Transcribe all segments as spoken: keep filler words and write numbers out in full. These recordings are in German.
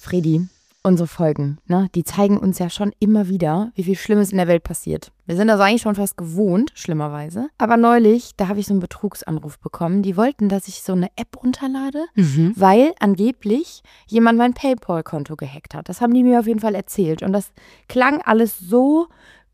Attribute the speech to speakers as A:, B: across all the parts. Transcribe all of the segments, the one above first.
A: Fredi, unsere Folgen, ne, die zeigen uns ja schon immer wieder, wie viel Schlimmes in der Welt passiert. Wir sind das eigentlich schon fast gewohnt, schlimmerweise. Aber neulich, da habe ich so einen Betrugsanruf bekommen. Die wollten, dass ich so eine App runterlade, mhm. weil angeblich jemand mein PayPal-Konto gehackt hat. Das haben die mir auf jeden Fall erzählt. Und das klang alles so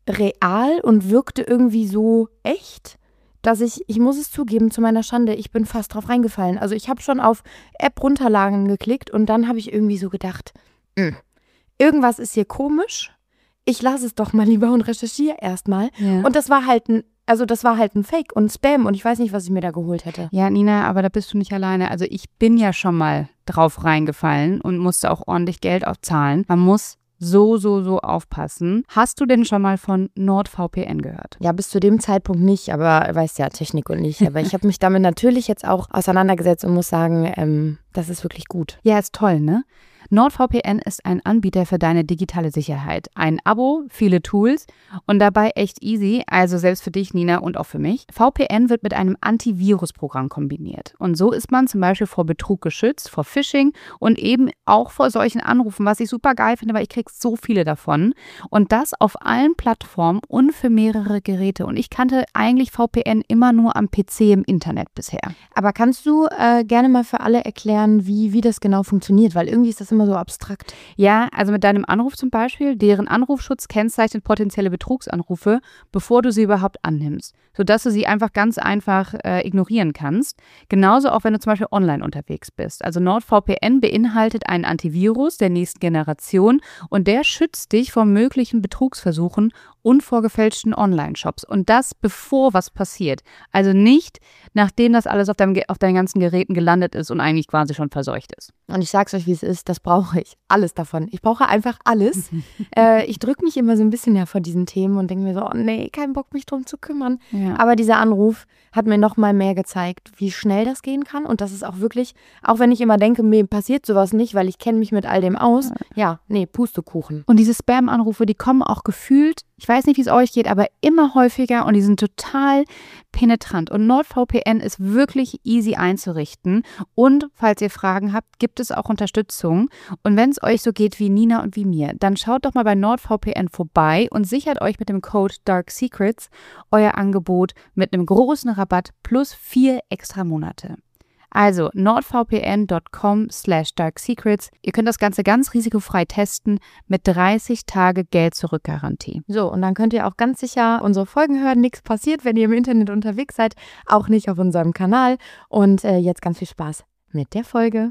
A: real und wirkte irgendwie so echt, dass ich, ich muss es zugeben, zu meiner Schande, ich bin fast drauf reingefallen. Also ich habe schon auf App runterladen geklickt und dann habe ich irgendwie so gedacht, mh, irgendwas ist hier komisch. Ich lasse es doch mal lieber und recherchiere erstmal. Ja. Und das war halt ein, also das war halt ein Fake und Spam und ich weiß nicht, was ich mir da geholt hätte.
B: Ja, Nina, aber da bist du nicht alleine. Also ich bin ja schon mal drauf reingefallen und musste auch ordentlich Geld aufzahlen. Man muss so, so, so aufpassen. Hast du denn schon mal von NordVPN gehört?
A: Ja, bis zu dem Zeitpunkt nicht, aber weißt ja, Technik und nicht. Aber ich habe mich damit natürlich jetzt auch auseinandergesetzt und muss sagen, ähm, das ist wirklich gut.
B: Ja, ist toll, ne? NordVPN ist ein Anbieter für deine digitale Sicherheit. Ein Abo, viele Tools und dabei echt easy, also selbst für dich, Nina, und auch für mich. V P N wird mit einem Antivirusprogramm kombiniert. Und so ist man zum Beispiel vor Betrug geschützt, vor Phishing und eben auch vor solchen Anrufen, was ich super geil finde, weil ich kriege so viele davon. Und das auf allen Plattformen und für mehrere Geräte. Und ich kannte eigentlich V P N immer nur am P C im Internet bisher.
A: Aber kannst du äh, gerne mal für alle erklären, wie, wie das genau funktioniert? Weil irgendwie ist das immer so abstrakt.
B: Ja, also mit deinem Anruf zum Beispiel, deren Anrufschutz kennzeichnet potenzielle Betrugsanrufe, bevor du sie überhaupt annimmst, sodass du sie einfach ganz einfach äh, ignorieren kannst. Genauso auch, wenn du zum Beispiel online unterwegs bist. Also NordVPN beinhaltet einen Antivirus der nächsten Generation und der schützt dich vor möglichen Betrugsversuchen und vor gefälschten Online-Shops. Und das bevor was passiert. Also nicht, nachdem das alles auf, deinem, auf deinen ganzen Geräten gelandet ist und eigentlich quasi schon verseucht ist.
A: Und ich sag's euch, wie es ist, das brauche ich. Alles davon. Ich brauche einfach alles. äh, ich drücke mich immer so ein bisschen ja vor diesen Themen und denke mir so, oh nee, kein Bock, mich drum zu kümmern. Ja. Aber dieser Anruf hat mir noch mal mehr gezeigt, wie schnell das gehen kann. Und das ist auch wirklich, auch wenn ich immer denke, mir passiert sowas nicht, weil ich kenne mich mit all dem aus. Ja, nee, Pustekuchen.
B: Und diese Spam-Anrufe, die kommen auch gefühlt, ich weiß nicht, wie es euch geht, aber immer häufiger und die sind total penetrant. Und NordVPN ist wirklich easy einzurichten. Und falls ihr Fragen habt, gibt es auch Unterstützung. Und wenn es euch so geht wie Nina und wie mir, dann schaut doch mal bei NordVPN vorbei und sichert euch mit dem Code DARKSECRETS euer Angebot mit einem großen Rabatt plus vier extra Monate. Also nordvpn.com slash darksecrets. Ihr könnt das Ganze ganz risikofrei testen mit dreißig Tage Geld-Zurück-Garantie.
A: So, und dann könnt ihr auch ganz sicher unsere Folgen hören. Nichts passiert, wenn ihr im Internet unterwegs seid. Auch nicht auf unserem Kanal. Und äh, jetzt ganz viel Spaß mit der Folge.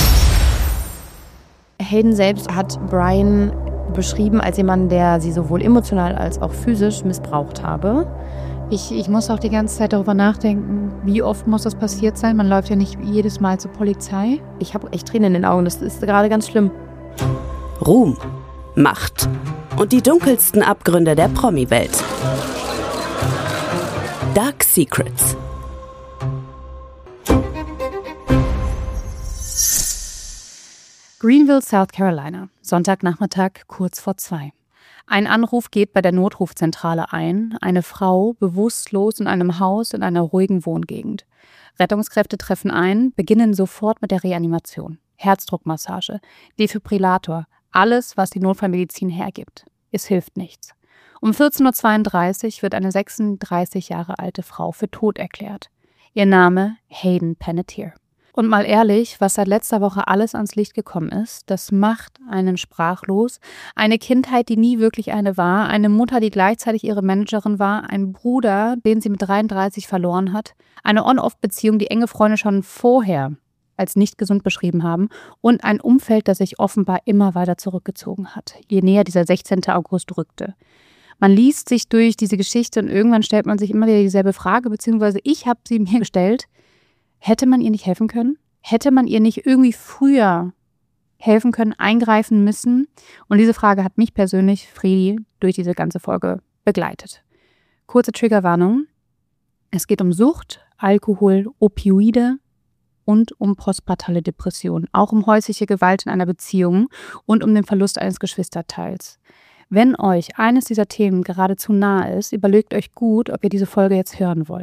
A: Hayden selbst hat Brian beschrieben als jemanden, der sie sowohl emotional als auch physisch missbraucht habe.
B: Ich, ich muss auch die ganze Zeit darüber nachdenken, wie oft muss das passiert sein? Man läuft ja nicht jedes Mal zur Polizei.
A: Ich habe echt Tränen in den Augen, das ist gerade ganz schlimm.
C: Ruhm, Macht und die dunkelsten Abgründe der Promi-Welt. Dark Secrets.
B: Greenville, South Carolina, Sonntagnachmittag, kurz vor zwei. Ein Anruf geht bei der Notrufzentrale ein. Eine Frau bewusstlos in einem Haus in einer ruhigen Wohngegend. Rettungskräfte treffen ein, beginnen sofort mit der Reanimation. Herzdruckmassage, Defibrillator, alles, was die Notfallmedizin hergibt. Es hilft nichts. Um vierzehn Uhr zweiunddreißig wird eine sechsunddreißig Jahre alte Frau für tot erklärt. Ihr Name Hayden Panettiere. Und mal ehrlich, was seit letzter Woche alles ans Licht gekommen ist, das macht einen sprachlos. Eine Kindheit, die nie wirklich eine war, eine Mutter, die gleichzeitig ihre Managerin war, ein Bruder, den sie mit dreiunddreißig verloren hat, eine On-Off-Beziehung, die enge Freunde schon vorher als nicht gesund beschrieben haben und ein Umfeld, das sich offenbar immer weiter zurückgezogen hat, je näher dieser sechzehnten August rückte. Man liest sich durch diese Geschichte und irgendwann stellt man sich immer wieder dieselbe Frage, beziehungsweise ich habe sie mir gestellt. Hätte man ihr nicht helfen können? Hätte man ihr nicht irgendwie früher helfen können, eingreifen müssen? Und diese Frage hat mich persönlich, Fredi, durch diese ganze Folge begleitet. Kurze Triggerwarnung. Es geht um Sucht, Alkohol, Opioide und um postpartale Depression. Auch um häusliche Gewalt in einer Beziehung und um den Verlust eines Geschwisterteils. Wenn euch eines dieser Themen geradezu nahe ist, überlegt euch gut, ob ihr diese Folge jetzt hören wollt.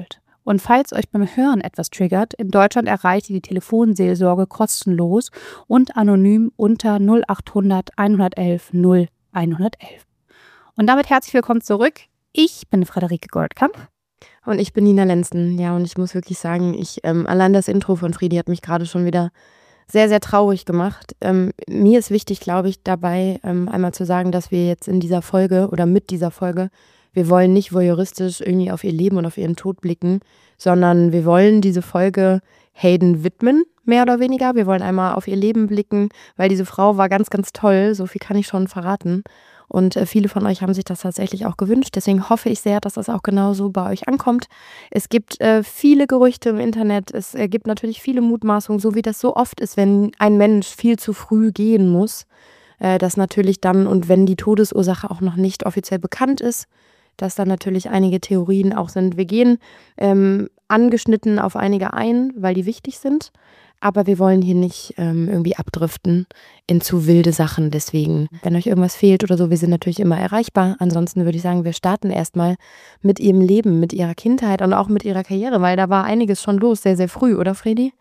B: Und falls euch beim Hören etwas triggert, in Deutschland erreicht ihr die Telefonseelsorge kostenlos und anonym unter null achthundert einhundertelf null einhundertelf. Und damit herzlich willkommen zurück. Ich bin Friederike Goldkamp.
A: Und ich bin Nina Lenzen. Ja, und ich muss wirklich sagen, ich ähm, allein das Intro von Friedi hat mich gerade schon wieder sehr, sehr traurig gemacht. Ähm, mir ist wichtig, glaube ich, dabei ähm, einmal zu sagen, dass wir jetzt in dieser Folge oder mit dieser Folge, wir wollen nicht voyeuristisch irgendwie auf ihr Leben und auf ihren Tod blicken, sondern wir wollen diese Folge Hayden widmen, mehr oder weniger. Wir wollen einmal auf ihr Leben blicken, weil diese Frau war ganz, ganz toll. So viel kann ich schon verraten. Und äh, viele von euch haben sich das tatsächlich auch gewünscht. Deswegen hoffe ich sehr, dass das auch genauso bei euch ankommt. Es gibt äh, viele Gerüchte im Internet. Es äh, gibt natürlich viele Mutmaßungen, so wie das so oft ist, wenn ein Mensch viel zu früh gehen muss. Äh, dass natürlich dann, und wenn die Todesursache auch noch nicht offiziell bekannt ist, dass dann natürlich einige Theorien auch sind. Wir gehen ähm, angeschnitten auf einige ein, weil die wichtig sind. Aber wir wollen hier nicht ähm, irgendwie abdriften in zu wilde Sachen. Deswegen, wenn euch irgendwas fehlt oder so, wir sind natürlich immer erreichbar. Ansonsten würde ich sagen, wir starten erstmal mit ihrem Leben, mit ihrer Kindheit und auch mit ihrer Karriere, weil da war einiges schon los, sehr, sehr früh, oder Fredi?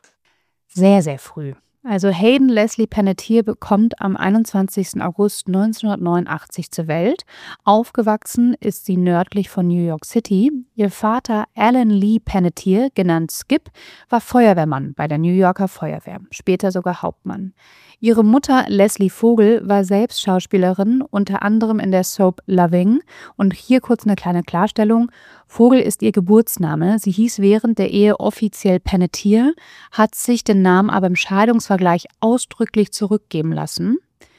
B: Sehr, sehr früh. Also Hayden Leslie Panettiere bekommt am einundzwanzigsten August neunzehnhundertneunundachtzig zur Welt. Aufgewachsen ist sie nördlich von New York City. Ihr Vater Alan Lee Panettiere, genannt Skip, war Feuerwehrmann bei der New Yorker Feuerwehr, später sogar Hauptmann. Ihre Mutter Leslie Vogel war selbst Schauspielerin, unter anderem in der Soap Loving. Und hier kurz eine kleine Klarstellung. Vogel ist ihr Geburtsname. Sie hieß während der Ehe offiziell Panettiere, hat sich den Namen aber im Scheidungsvergleich ausdrücklich zurückgeben lassen.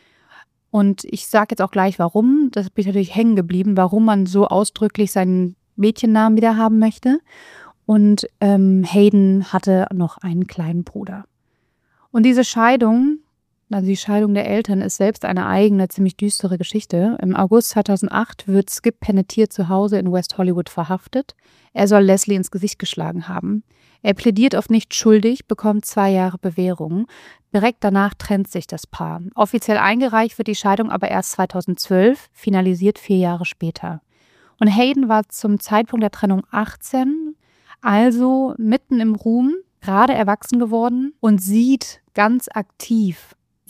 B: Und ich sage jetzt auch gleich, warum. Das bin ich natürlich hängen geblieben, warum man so ausdrücklich seinen Mädchennamen wieder haben möchte. Und ähm, Hayden hatte noch einen kleinen Bruder. Und diese Scheidung, also die Scheidung der Eltern, ist selbst eine eigene, ziemlich düstere Geschichte. Im August zweitausendacht wird Skip Panettiere zu Hause in West Hollywood verhaftet. Er soll Leslie ins Gesicht geschlagen haben. Er plädiert auf nicht schuldig, bekommt zwei Jahre Bewährung. Direkt danach trennt sich das Paar. Offiziell eingereicht wird die Scheidung aber erst zweitausendzwölf, finalisiert vier Jahre später. Und Hayden war zum Zeitpunkt der Trennung achtzehn, also mitten im Ruhm, gerade erwachsen geworden und sieht ganz aktiv,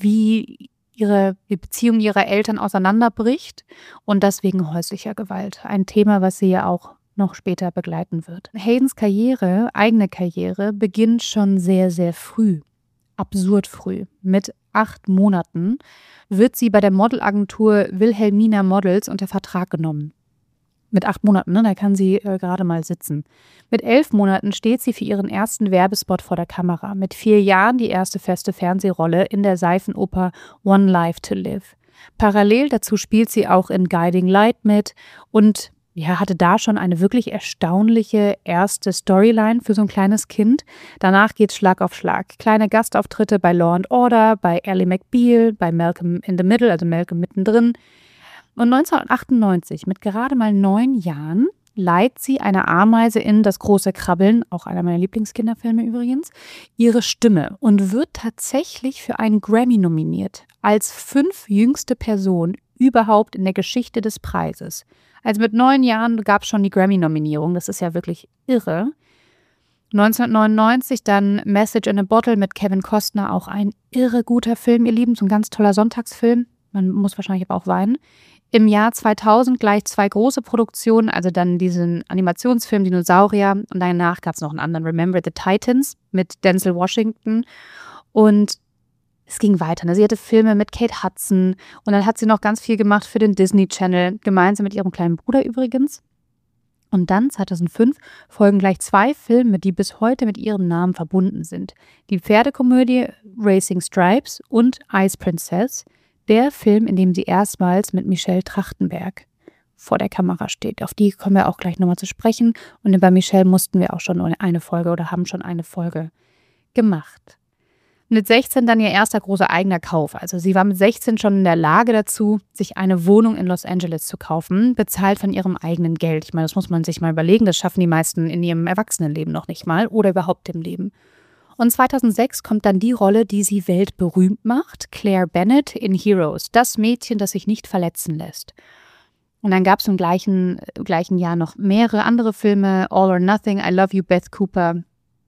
B: wie ihre, die Beziehung ihrer Eltern auseinanderbricht und das wegen häuslicher Gewalt. Ein Thema, was sie ja auch noch später begleiten wird. Haydens Karriere, eigene Karriere, beginnt schon sehr, sehr früh. Absurd früh. Mit acht Monaten wird sie bei der Modelagentur Wilhelmina Models unter Vertrag genommen. Mit acht Monaten, ne, da kann sie äh, gerade mal sitzen. Mit elf Monaten steht sie für ihren ersten Werbespot vor der Kamera. Mit vier Jahren die erste feste Fernsehrolle in der Seifenoper One Life to Live. Parallel dazu spielt sie auch in Guiding Light mit und ja, hatte da schon eine wirklich erstaunliche erste Storyline für so ein kleines Kind. Danach geht's Schlag auf Schlag. Kleine Gastauftritte bei Law and Order, bei Ally McBeal, bei Malcolm in the Middle, also Malcolm mittendrin. Und neunzehnhundertachtundneunzig, mit gerade mal neun Jahren, leiht sie einer Ameise in Das große Krabbeln, auch einer meiner Lieblingskinderfilme übrigens, ihre Stimme und wird tatsächlich für einen Grammy nominiert, als fünf jüngste Person überhaupt in der Geschichte des Preises. Also mit neun Jahren gab es schon die Grammy-Nominierung, das ist ja wirklich irre. neunzehnhundertneunundneunzig dann Message in a Bottle mit Kevin Costner, auch ein irre guter Film, ihr Lieben, so ein ganz toller Sonntagsfilm, man muss wahrscheinlich aber auch weinen. Im Jahr zweitausend gleich zwei große Produktionen, also dann diesen Animationsfilm Dinosaurier und danach gab es noch einen anderen, Remember the Titans mit Denzel Washington und es ging weiter. Ne? Sie hatte Filme mit Kate Hudson und dann hat sie noch ganz viel gemacht für den Disney Channel, gemeinsam mit ihrem kleinen Bruder übrigens. Und dann zweitausendfünf folgen gleich zwei Filme, die bis heute mit ihrem Namen verbunden sind. Die Pferdekomödie Racing Stripes und Ice Princess, der Film, in dem sie erstmals mit Michelle Trachtenberg vor der Kamera steht. Auf die kommen wir auch gleich nochmal zu sprechen. Und bei Michelle mussten wir auch schon eine Folge oder haben schon eine Folge gemacht. Mit sechzehn dann ihr erster großer eigener Kauf. Also sie war mit sechzehn schon in der Lage dazu, sich eine Wohnung in Los Angeles zu kaufen, bezahlt von ihrem eigenen Geld. Ich meine, das muss man sich mal überlegen. Das schaffen die meisten in ihrem Erwachsenenleben noch nicht mal oder überhaupt im Leben. Und zweitausendsechs kommt dann die Rolle, die sie weltberühmt macht, Claire Bennett in Heroes, das Mädchen, das sich nicht verletzen lässt. Und dann gab es im gleichen, gleichen Jahr noch mehrere andere Filme, All or Nothing, I Love You, Beth Cooper.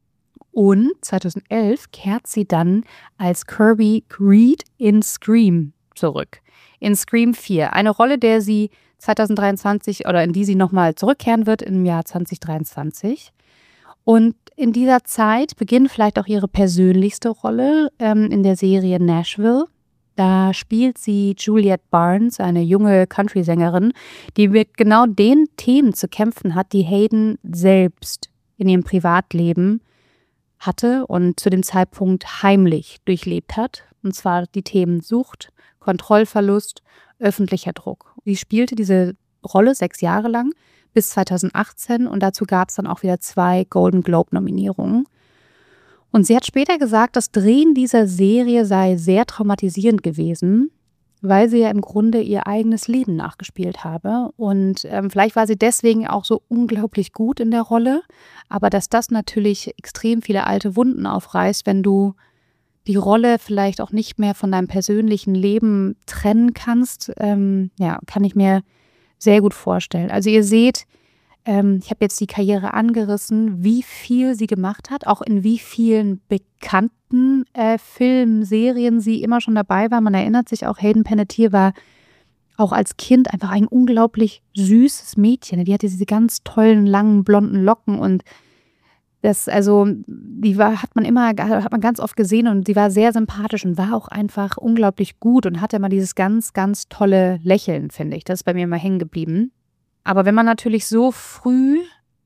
B: Und zweitausendelf kehrt sie dann als Kirby Reed in Scream zurück. In Scream vier, eine Rolle, der sie zweitausenddreiundzwanzig oder in die sie nochmal zurückkehren wird im Jahr zwanzig dreiundzwanzig. Und in dieser Zeit beginnt vielleicht auch ihre persönlichste Rolle ähm, in der Serie Nashville. Da spielt sie Juliette Barnes, eine junge Country-Sängerin, die mit genau den Themen zu kämpfen hat, die Hayden selbst in ihrem Privatleben hatte und zu dem Zeitpunkt heimlich durchlebt hat. Und zwar die Themen Sucht, Kontrollverlust, öffentlicher Druck. Sie spielte diese Rolle sechs Jahre lang bis zweitausendachtzehn und dazu gab es dann auch wieder zwei Golden Globe-Nominierungen. Und sie hat später gesagt, das Drehen dieser Serie sei sehr traumatisierend gewesen, weil sie ja im Grunde ihr eigenes Leben nachgespielt habe. Und ähm, vielleicht war sie deswegen auch so unglaublich gut in der Rolle, aber dass das natürlich extrem viele alte Wunden aufreißt, wenn du die Rolle vielleicht auch nicht mehr von deinem persönlichen Leben trennen kannst, ähm, ja, kann ich mir sehr gut vorstellen. Also ihr seht, ähm, ich habe jetzt die Karriere angerissen, wie viel sie gemacht hat, auch in wie vielen bekannten äh, Filmen, Serien sie immer schon dabei war. Man erinnert sich auch, Hayden Panettiere war auch als Kind einfach ein unglaublich süßes Mädchen. Die hatte diese ganz tollen, langen, blonden Locken und das, also, die war, hat man immer, hat man ganz oft gesehen und sie war sehr sympathisch und war auch einfach unglaublich gut und hatte immer dieses ganz, ganz tolle Lächeln, finde ich. Das ist bei mir immer hängen geblieben. Aber wenn man natürlich so früh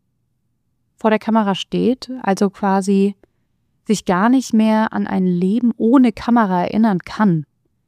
B: vor der Kamera steht, also quasi sich gar nicht mehr an ein Leben ohne Kamera erinnern kann,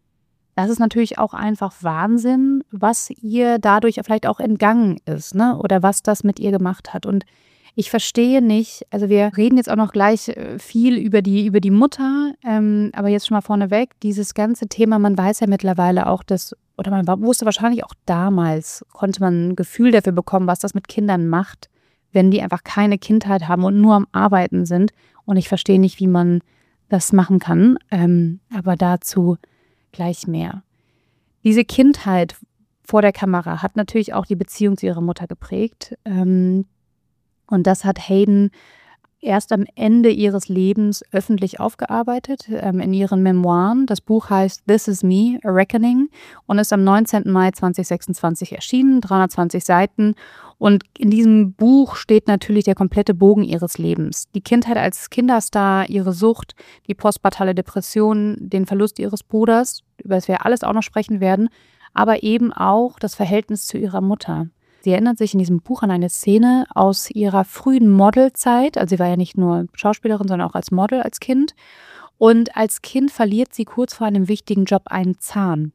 B: das ist natürlich auch einfach Wahnsinn, was ihr dadurch vielleicht auch entgangen ist, ne? Oder was das mit ihr gemacht hat. Und ich verstehe nicht, also wir reden jetzt auch noch gleich viel über die, über die Mutter, ähm, aber jetzt schon mal vorneweg, dieses ganze Thema, man weiß ja mittlerweile auch, dass, oder man wusste wahrscheinlich auch damals, konnte man ein Gefühl dafür bekommen, was das mit Kindern macht, wenn die einfach keine Kindheit haben und nur am Arbeiten sind. Und ich verstehe nicht, wie man das machen kann, ähm, aber dazu gleich mehr. Diese Kindheit vor der Kamera hat natürlich auch die Beziehung zu ihrer Mutter geprägt. Ähm, Und das hat Hayden erst am Ende ihres Lebens öffentlich aufgearbeitet, ähm, in ihren Memoiren. Das Buch heißt This Is Me, A Reckoning und ist am neunzehnten Mai zweitausendsechsundzwanzig erschienen, dreihundertzwanzig Seiten. Und in diesem Buch steht natürlich der komplette Bogen ihres Lebens. Die Kindheit als Kinderstar, ihre Sucht, die postpartale Depression, den Verlust ihres Bruders, über das wir alles auch noch sprechen werden, aber eben auch das Verhältnis zu ihrer Mutter. Sie erinnert sich in diesem Buch an eine Szene aus ihrer frühen Modelzeit. Also sie war ja nicht nur Schauspielerin, sondern auch als Model als Kind. Und als Kind verliert sie kurz vor einem wichtigen Job einen Zahn.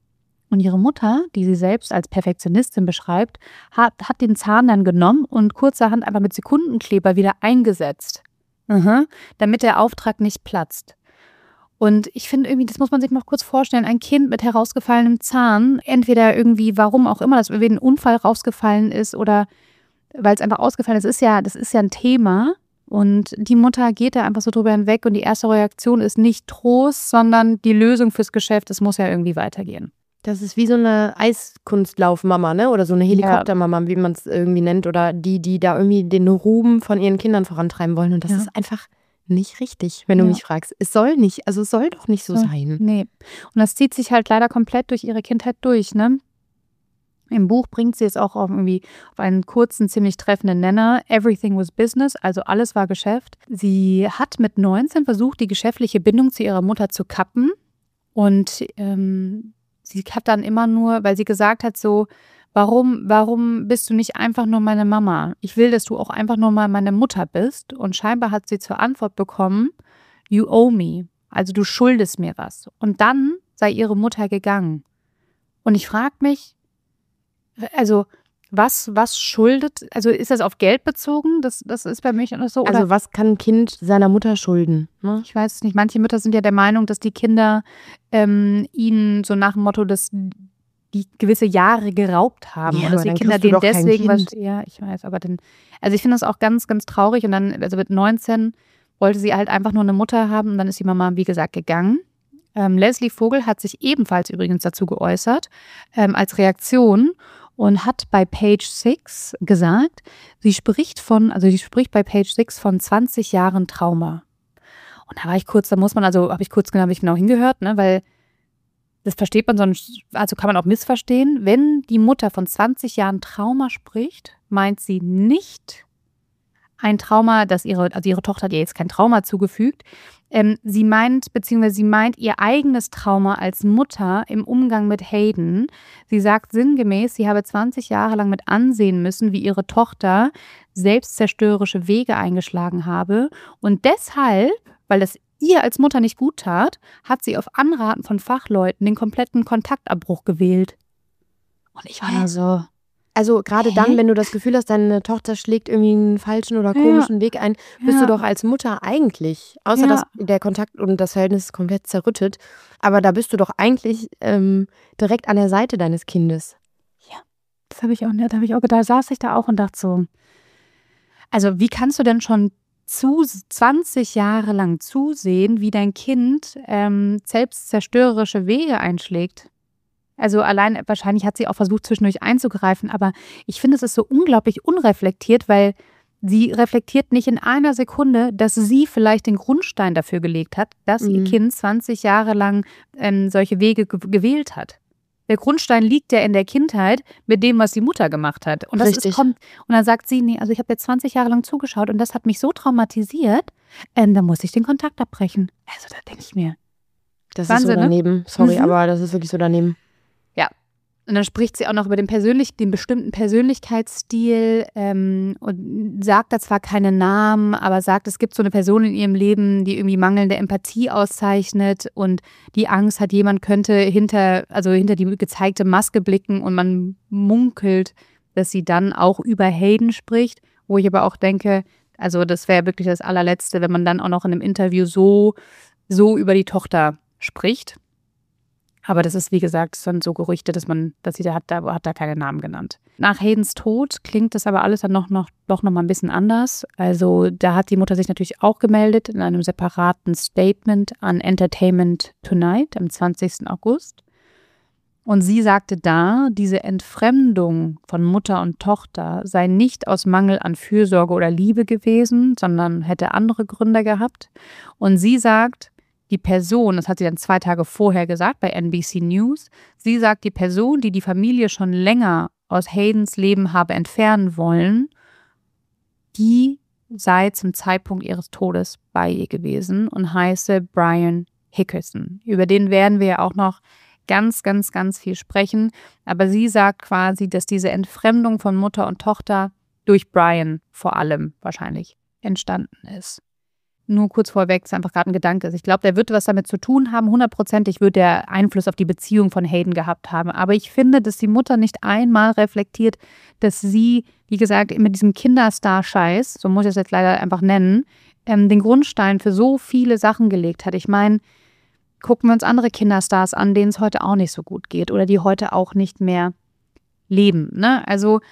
B: Und ihre Mutter, die sie selbst als Perfektionistin beschreibt, hat, hat den Zahn dann genommen und kurzerhand einfach mit Sekundenkleber wieder eingesetzt, mhm, damit der Auftrag nicht platzt. Und ich finde irgendwie, das muss man sich mal kurz vorstellen, ein Kind mit herausgefallenem Zahn, entweder irgendwie, warum auch immer, dass irgendwie ein Unfall rausgefallen ist oder weil es einfach ausgefallen ist, ist ja, das ist ja ein Thema. Und die Mutter geht da einfach so drüber hinweg und die erste Reaktion ist nicht Trost, sondern die Lösung fürs Geschäft, es muss ja irgendwie weitergehen.
A: Das ist wie so eine Eiskunstlaufmama, ne? Oder so eine Helikoptermama, wie man es irgendwie nennt. Oder die, die da irgendwie den Ruhm von ihren Kindern vorantreiben wollen. Und das ja. ist einfach nicht richtig, wenn du ja. mich fragst. Es soll nicht, also es soll doch nicht so, so sein.
B: Nee. Und das zieht sich halt leider komplett durch ihre Kindheit durch, ne? Im Buch bringt sie es auch auf irgendwie auf einen kurzen, ziemlich treffenden Nenner. Everything was business, also alles war Geschäft. Sie hat mit neunzehn versucht, die geschäftliche Bindung zu ihrer Mutter zu kappen. Und ähm, sie hat dann immer nur, weil sie gesagt hat so, Warum, warum bist du nicht einfach nur meine Mama? Ich will, dass du auch einfach nur mal meine Mutter bist. Und scheinbar hat sie zur Antwort bekommen, you owe me. Also du schuldest mir was. Und dann sei ihre Mutter gegangen. Und ich frage mich, also was, was schuldet, also ist das auf Geld bezogen? Das, das ist bei mich so. Oder?
A: Also was kann ein Kind seiner Mutter schulden? Ne?
B: Ich weiß es nicht. Manche Mütter sind ja der Meinung, dass die Kinder ähm, ihnen so nach dem Motto, dass die gewisse Jahre geraubt haben
A: ja,
B: und dass die Kinder denen deswegen was. Ja, ich weiß, aber dann, also ich finde das auch ganz, ganz traurig. Und dann, also mit neunzehn wollte sie halt einfach nur eine Mutter haben und dann ist die Mama, wie gesagt, gegangen. Ähm, Leslie Vogel hat sich ebenfalls übrigens dazu geäußert, ähm, als Reaktion. und hat bei Page Six gesagt, sie spricht von, also sie spricht bei Page Six von zwanzig Jahren Trauma. Und da war ich kurz, da muss man, also habe ich kurz genau, hab ich genau hingehört, ne, weil das versteht man sonst, also kann man auch missverstehen. Wenn die Mutter von zwanzig Jahren Trauma spricht, meint sie nicht ein Trauma, das ihre, also ihre Tochter hat ihr jetzt kein Trauma zugefügt. Ähm, sie meint, beziehungsweise sie meint ihr eigenes Trauma als Mutter im Umgang mit Hayden. Sie sagt sinngemäß, sie habe zwanzig Jahre lang mit ansehen müssen, wie ihre Tochter selbstzerstörerische Wege eingeschlagen habe. Und deshalb, weil das ihr als Mutter nicht gut tat, hat sie auf Anraten von Fachleuten den kompletten Kontaktabbruch gewählt. Und ich war da so...
D: Also gerade dann, wenn du das Gefühl hast, deine Tochter schlägt irgendwie einen falschen oder komischen ja. Weg ein, bist ja. du doch als Mutter eigentlich, außer ja. dass der Kontakt und das Verhältnis komplett zerrüttet, aber da bist du doch eigentlich ähm, direkt an der Seite deines Kindes.
B: Ja, das habe ich auch, das habe ich auch gedacht, da saß ich da auch und dachte so, also wie kannst du denn schon zu zwanzig Jahre lang zusehen, wie dein Kind ähm, selbstzerstörerische Wege einschlägt? Also allein, wahrscheinlich hat sie auch versucht, zwischendurch einzugreifen, aber ich finde, es ist so unglaublich unreflektiert, weil sie reflektiert nicht in einer Sekunde, dass sie vielleicht den Grundstein dafür gelegt hat, dass mhm. ihr Kind zwanzig Jahre lang ähm, solche Wege ge- gewählt hat. Der Grundstein liegt ja in der Kindheit mit dem, was die Mutter gemacht hat. Und das ist, kommt, und dann sagt sie, nee, also ich habe jetzt zwanzig Jahre lang zugeschaut und das hat mich so traumatisiert, ähm, da muss ich den Kontakt abbrechen. Also da denke ich mir.
D: Das
B: Wahnsinn,
D: ist so daneben.
B: Ne?
D: Sorry,
B: mhm.
D: aber das ist wirklich so daneben.
B: Ja. Und dann spricht sie auch noch über den, persönlich, den bestimmten Persönlichkeitsstil ähm, und sagt da zwar keine Namen, aber sagt, es gibt so eine Person in ihrem Leben, die irgendwie mangelnde Empathie auszeichnet und die Angst hat, jemand könnte hinter, also hinter die gezeigte Maske blicken und man munkelt, dass sie dann auch über Hayden spricht, wo ich aber auch denke, also das wäre wirklich das allerletzte, wenn man dann auch noch in einem Interview so, so über die Tochter spricht. Aber das ist, wie gesagt, sind so Gerüchte, dass man, dass sie da hat, da hat da keine Namen genannt. Nach Haydens Tod klingt das aber alles dann noch, noch, doch noch mal ein bisschen anders. Also da hat die Mutter sich natürlich auch gemeldet in einem separaten Statement an Entertainment Tonight am zwanzigsten August. Und sie sagte da, diese Entfremdung von Mutter und Tochter sei nicht aus Mangel an Fürsorge oder Liebe gewesen, sondern hätte andere Gründe gehabt. Und sie sagt, die Person, das hat sie dann zwei Tage vorher gesagt bei N B C News, sie sagt, die Person, die die Familie schon länger aus Haydens Leben habe entfernen wollen, die sei zum Zeitpunkt ihres Todes bei ihr gewesen und heiße Brian Hickerson. Über den werden wir ja auch noch ganz, ganz, ganz viel sprechen. Aber sie sagt quasi, dass diese Entfremdung von Mutter und Tochter durch Brian vor allem wahrscheinlich entstanden ist. Nur kurz vorweg, ist einfach gerade ein Gedanke. Ich glaube, der wird was damit zu tun haben. Hundertprozentig wird der Einfluss auf die Beziehung von Hayden gehabt haben. Aber ich finde, dass die Mutter nicht einmal reflektiert, dass sie, wie gesagt, mit diesem Kinderstar-Scheiß, so muss ich es jetzt leider einfach nennen, ähm, den Grundstein für so viele Sachen gelegt hat. Ich meine, gucken wir uns andere Kinderstars an, denen es heute auch nicht so gut geht oder die heute auch nicht mehr leben. Ne? Also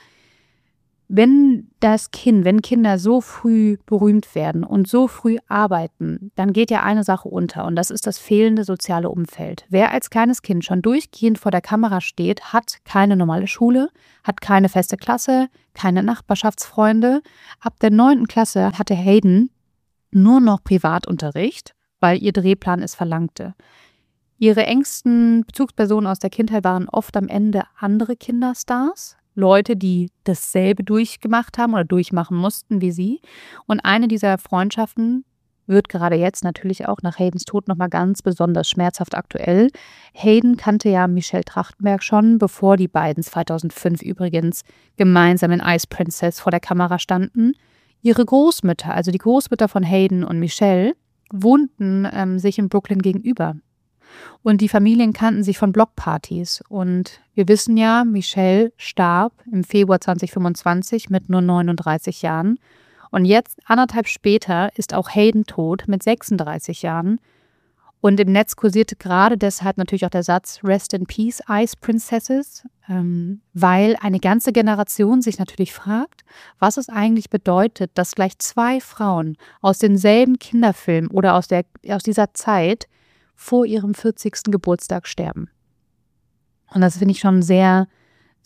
B: wenn das Kind, wenn Kinder so früh berühmt werden und so früh arbeiten, dann geht ja eine Sache unter und das ist das fehlende soziale Umfeld. Wer als kleines Kind schon durchgehend vor der Kamera steht, hat keine normale Schule, hat keine feste Klasse, keine Nachbarschaftsfreunde. Ab der neunten Klasse hatte Hayden nur noch Privatunterricht, weil ihr Drehplan es verlangte. Ihre engsten Bezugspersonen aus der Kindheit waren oft am Ende andere Kinderstars, Leute, die dasselbe durchgemacht haben oder durchmachen mussten wie sie. Und eine dieser Freundschaften wird gerade jetzt natürlich auch nach Haydens Tod nochmal ganz besonders schmerzhaft aktuell. Hayden kannte ja Michelle Trachtenberg schon, bevor die beiden zweitausendfünf übrigens gemeinsam in Ice Princess vor der Kamera standen. Ihre Großmütter, also die Großmütter von Hayden und Michelle, wohnten ähm, sich in Brooklyn gegenüber. Und die Familien kannten sich von Blockpartys. Und wir wissen ja, Michelle starb im Februar zweitausendfünfundzwanzig mit nur neununddreißig Jahren. Und jetzt, anderthalb später, ist auch Hayden tot mit sechsunddreißig Jahren. Und im Netz kursierte gerade deshalb natürlich auch der Satz Rest in Peace, Ice Princesses, ähm, weil eine ganze Generation sich natürlich fragt, was es eigentlich bedeutet, dass gleich zwei Frauen aus denselben Kinderfilmen oder aus, der, aus dieser Zeit vor ihrem vierzigsten Geburtstag sterben. Und das finde ich schon sehr,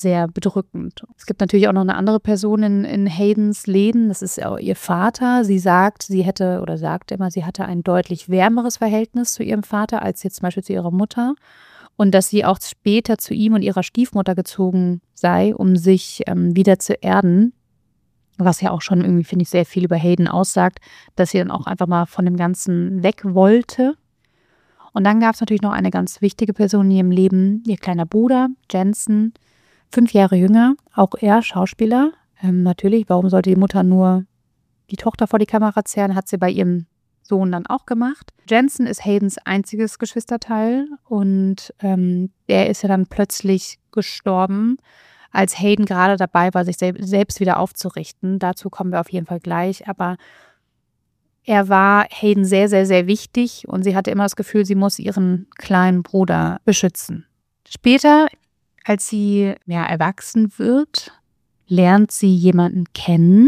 B: sehr bedrückend. Es gibt natürlich auch noch eine andere Person in, in Haydens Leben, das ist auch ihr Vater. Sie sagt, sie hätte oder sagt immer, sie hatte ein deutlich wärmeres Verhältnis zu ihrem Vater als jetzt zum Beispiel zu ihrer Mutter. Und dass sie auch später zu ihm und ihrer Stiefmutter gezogen sei, um sich ähm, wieder zu erden. Was ja auch schon irgendwie, finde ich, sehr viel über Hayden aussagt, dass sie dann auch einfach mal von dem Ganzen weg wollte. Und dann gab es natürlich noch eine ganz wichtige Person in ihrem Leben, ihr kleiner Bruder, Jensen, fünf Jahre jünger, auch er Schauspieler. Ähm, natürlich, warum sollte die Mutter nur die Tochter vor die Kamera zerren, hat sie bei ihrem Sohn dann auch gemacht. Jensen ist Haydens einziges Geschwisterteil und ähm, der ist ja dann plötzlich gestorben, als Hayden gerade dabei war, sich selbst wieder aufzurichten. Dazu kommen wir auf jeden Fall gleich, aber er war Hayden sehr, sehr, sehr wichtig und sie hatte immer das Gefühl, sie muss ihren kleinen Bruder beschützen. Später, als sie ja, erwachsen wird, lernt sie jemanden kennen,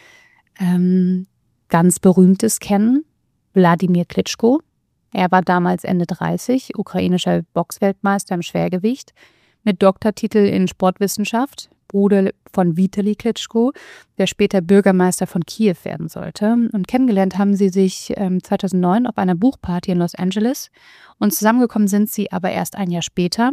B: ähm, ganz Berühmtes kennen, Wladimir Klitschko. Er war damals Ende dreißig, ukrainischer Boxweltmeister im Schwergewicht, mit Doktortitel in Sportwissenschaft, Bruder von Vitali Klitschko, der später Bürgermeister von Kiew werden sollte. Und kennengelernt haben sie sich ähm, zweitausendneun auf einer Buchparty in Los Angeles und zusammengekommen sind sie aber erst ein Jahr später.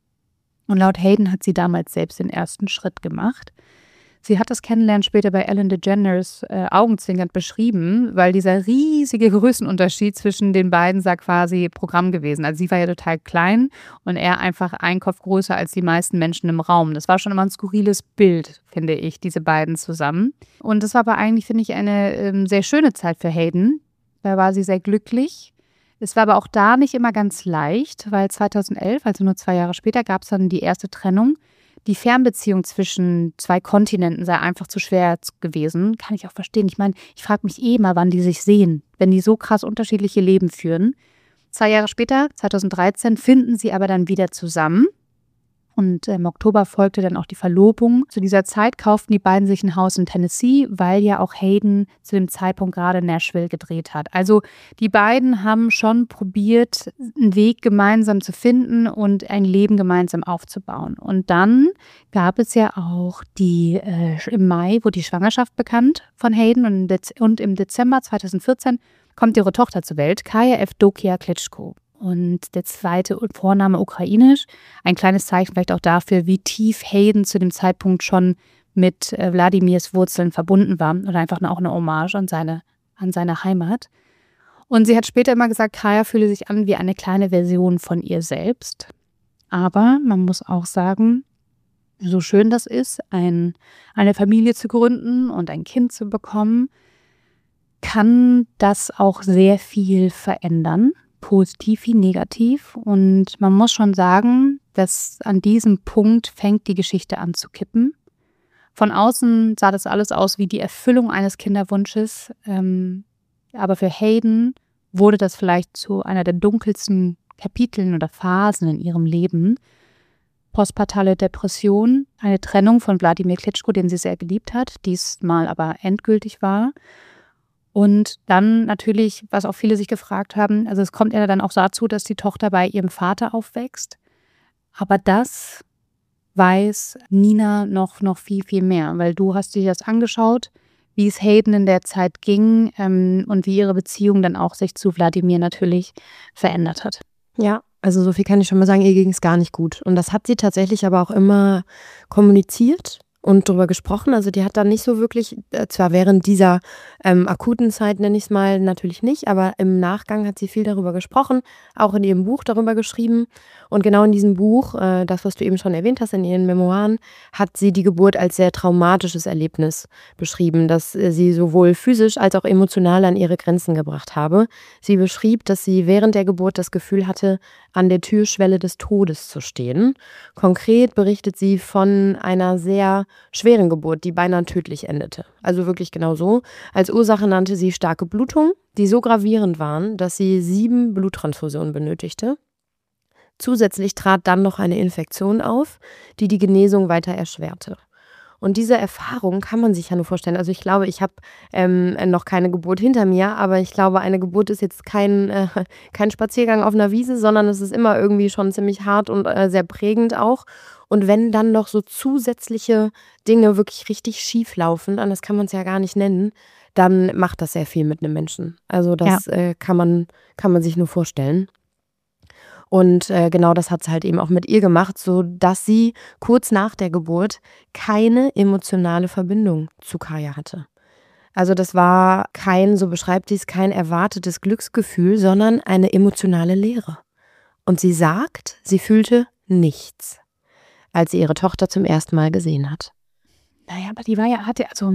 B: Und laut Hayden hat sie damals selbst den ersten Schritt gemacht. Sie hat das Kennenlernen später bei Ellen DeGeneres äh, augenzwinkernd beschrieben, weil dieser riesige Größenunterschied zwischen den beiden sei quasi Programm gewesen. Also sie war ja total klein und er einfach einen Kopf größer als die meisten Menschen im Raum. Das war schon immer ein skurriles Bild, finde ich, diese beiden zusammen. Und das war aber eigentlich, finde ich, eine ähm, sehr schöne Zeit für Hayden. Da war sie sehr glücklich. Es war aber auch da nicht immer ganz leicht, weil zweitausendelf, also nur zwei Jahre später, gab es dann die erste Trennung. Die Fernbeziehung zwischen zwei Kontinenten sei einfach zu schwer gewesen. Kann ich auch verstehen. Ich meine, ich frage mich eh mal, wann die sich sehen, wenn die so krass unterschiedliche Leben führen. Zwei Jahre später, zweitausenddreizehn, finden sie aber dann wieder zusammen. Und im Oktober folgte dann auch die Verlobung. Zu dieser Zeit kauften die beiden sich ein Haus in Tennessee, weil ja auch Hayden zu dem Zeitpunkt gerade Nashville gedreht hat. Also die beiden haben schon probiert, einen Weg gemeinsam zu finden und ein Leben gemeinsam aufzubauen. Und dann gab es ja auch die, äh, im Mai wurde die Schwangerschaft bekannt von Hayden und, Dez- und im Dezember zweitausendvierzehn kommt ihre Tochter zur Welt, Kaya Evdokia Klitschko. Und der zweite Vorname ukrainisch, ein kleines Zeichen vielleicht auch dafür, wie tief Hayden zu dem Zeitpunkt schon mit äh, Wladimirs Wurzeln verbunden war oder einfach auch eine Hommage an seine, an seine Heimat. Und sie hat später immer gesagt, Kaya fühle sich an wie eine kleine Version von ihr selbst. Aber man muss auch sagen, so schön das ist, ein, eine Familie zu gründen und ein Kind zu bekommen, kann das auch sehr viel verändern. Positiv wie negativ. Und man muss schon sagen, dass an diesem Punkt fängt die Geschichte an zu kippen. Von außen sah das alles aus wie die Erfüllung eines Kinderwunsches. Ähm, aber für Hayden wurde das vielleicht zu einer der dunkelsten Kapiteln oder Phasen in ihrem Leben. Postpartale Depression, eine Trennung von Wladimir Klitschko, den sie sehr geliebt hat, diesmal aber endgültig war. Und dann natürlich, was auch viele sich gefragt haben, also es kommt ja dann auch dazu, dass die Tochter bei ihrem Vater aufwächst. Aber das weiß Nina noch, noch viel, viel mehr, weil du hast dir das angeschaut, wie es Hayden in der Zeit ging ähm, und wie ihre Beziehung dann auch sich zu Wladimir natürlich verändert hat.
D: Ja, also so viel kann ich schon mal sagen, ihr ging es gar nicht gut. Und das hat sie tatsächlich aber auch immer kommuniziert und darüber gesprochen. Also die hat dann nicht so wirklich, äh, zwar während dieser ähm, akuten Zeit, nenne ich es mal, natürlich nicht, aber im Nachgang hat sie viel darüber gesprochen, auch in ihrem Buch darüber geschrieben. Und genau in diesem Buch, äh, das, was du eben schon erwähnt hast, in ihren Memoiren, hat sie die Geburt als sehr traumatisches Erlebnis beschrieben, das äh, sie sowohl physisch als auch emotional an ihre Grenzen gebracht habe. Sie beschrieb, dass sie während der Geburt das Gefühl hatte, an der Türschwelle des Todes zu stehen. Konkret berichtet sie von einer sehr schweren Geburt, die beinahe tödlich endete. Also wirklich genau so. Als Ursache nannte sie starke Blutungen, die so gravierend waren, dass sie sieben Bluttransfusionen benötigte. Zusätzlich trat dann noch eine Infektion auf, die die Genesung weiter erschwerte. Und diese Erfahrung kann man sich ja nur vorstellen. Also ich glaube, ich habe ähm, noch keine Geburt hinter mir, aber ich glaube, eine Geburt ist jetzt kein, äh, kein Spaziergang auf einer Wiese, sondern es ist immer irgendwie schon ziemlich hart und äh, sehr prägend auch. Und wenn dann noch so zusätzliche Dinge wirklich richtig schief laufen, anders kann man es ja gar nicht nennen, dann macht das sehr viel mit einem Menschen. Also das ja. äh, kann man, kann man sich nur vorstellen. Und äh, genau das hat es halt eben auch mit ihr gemacht, so dass sie kurz nach der Geburt keine emotionale Verbindung zu Kaya hatte. Also das war kein, so beschreibt sie es, kein erwartetes Glücksgefühl, sondern eine emotionale Leere. Und sie sagt, sie fühlte nichts, als sie ihre Tochter zum ersten Mal gesehen hat.
B: Naja, aber die war ja, hatte, also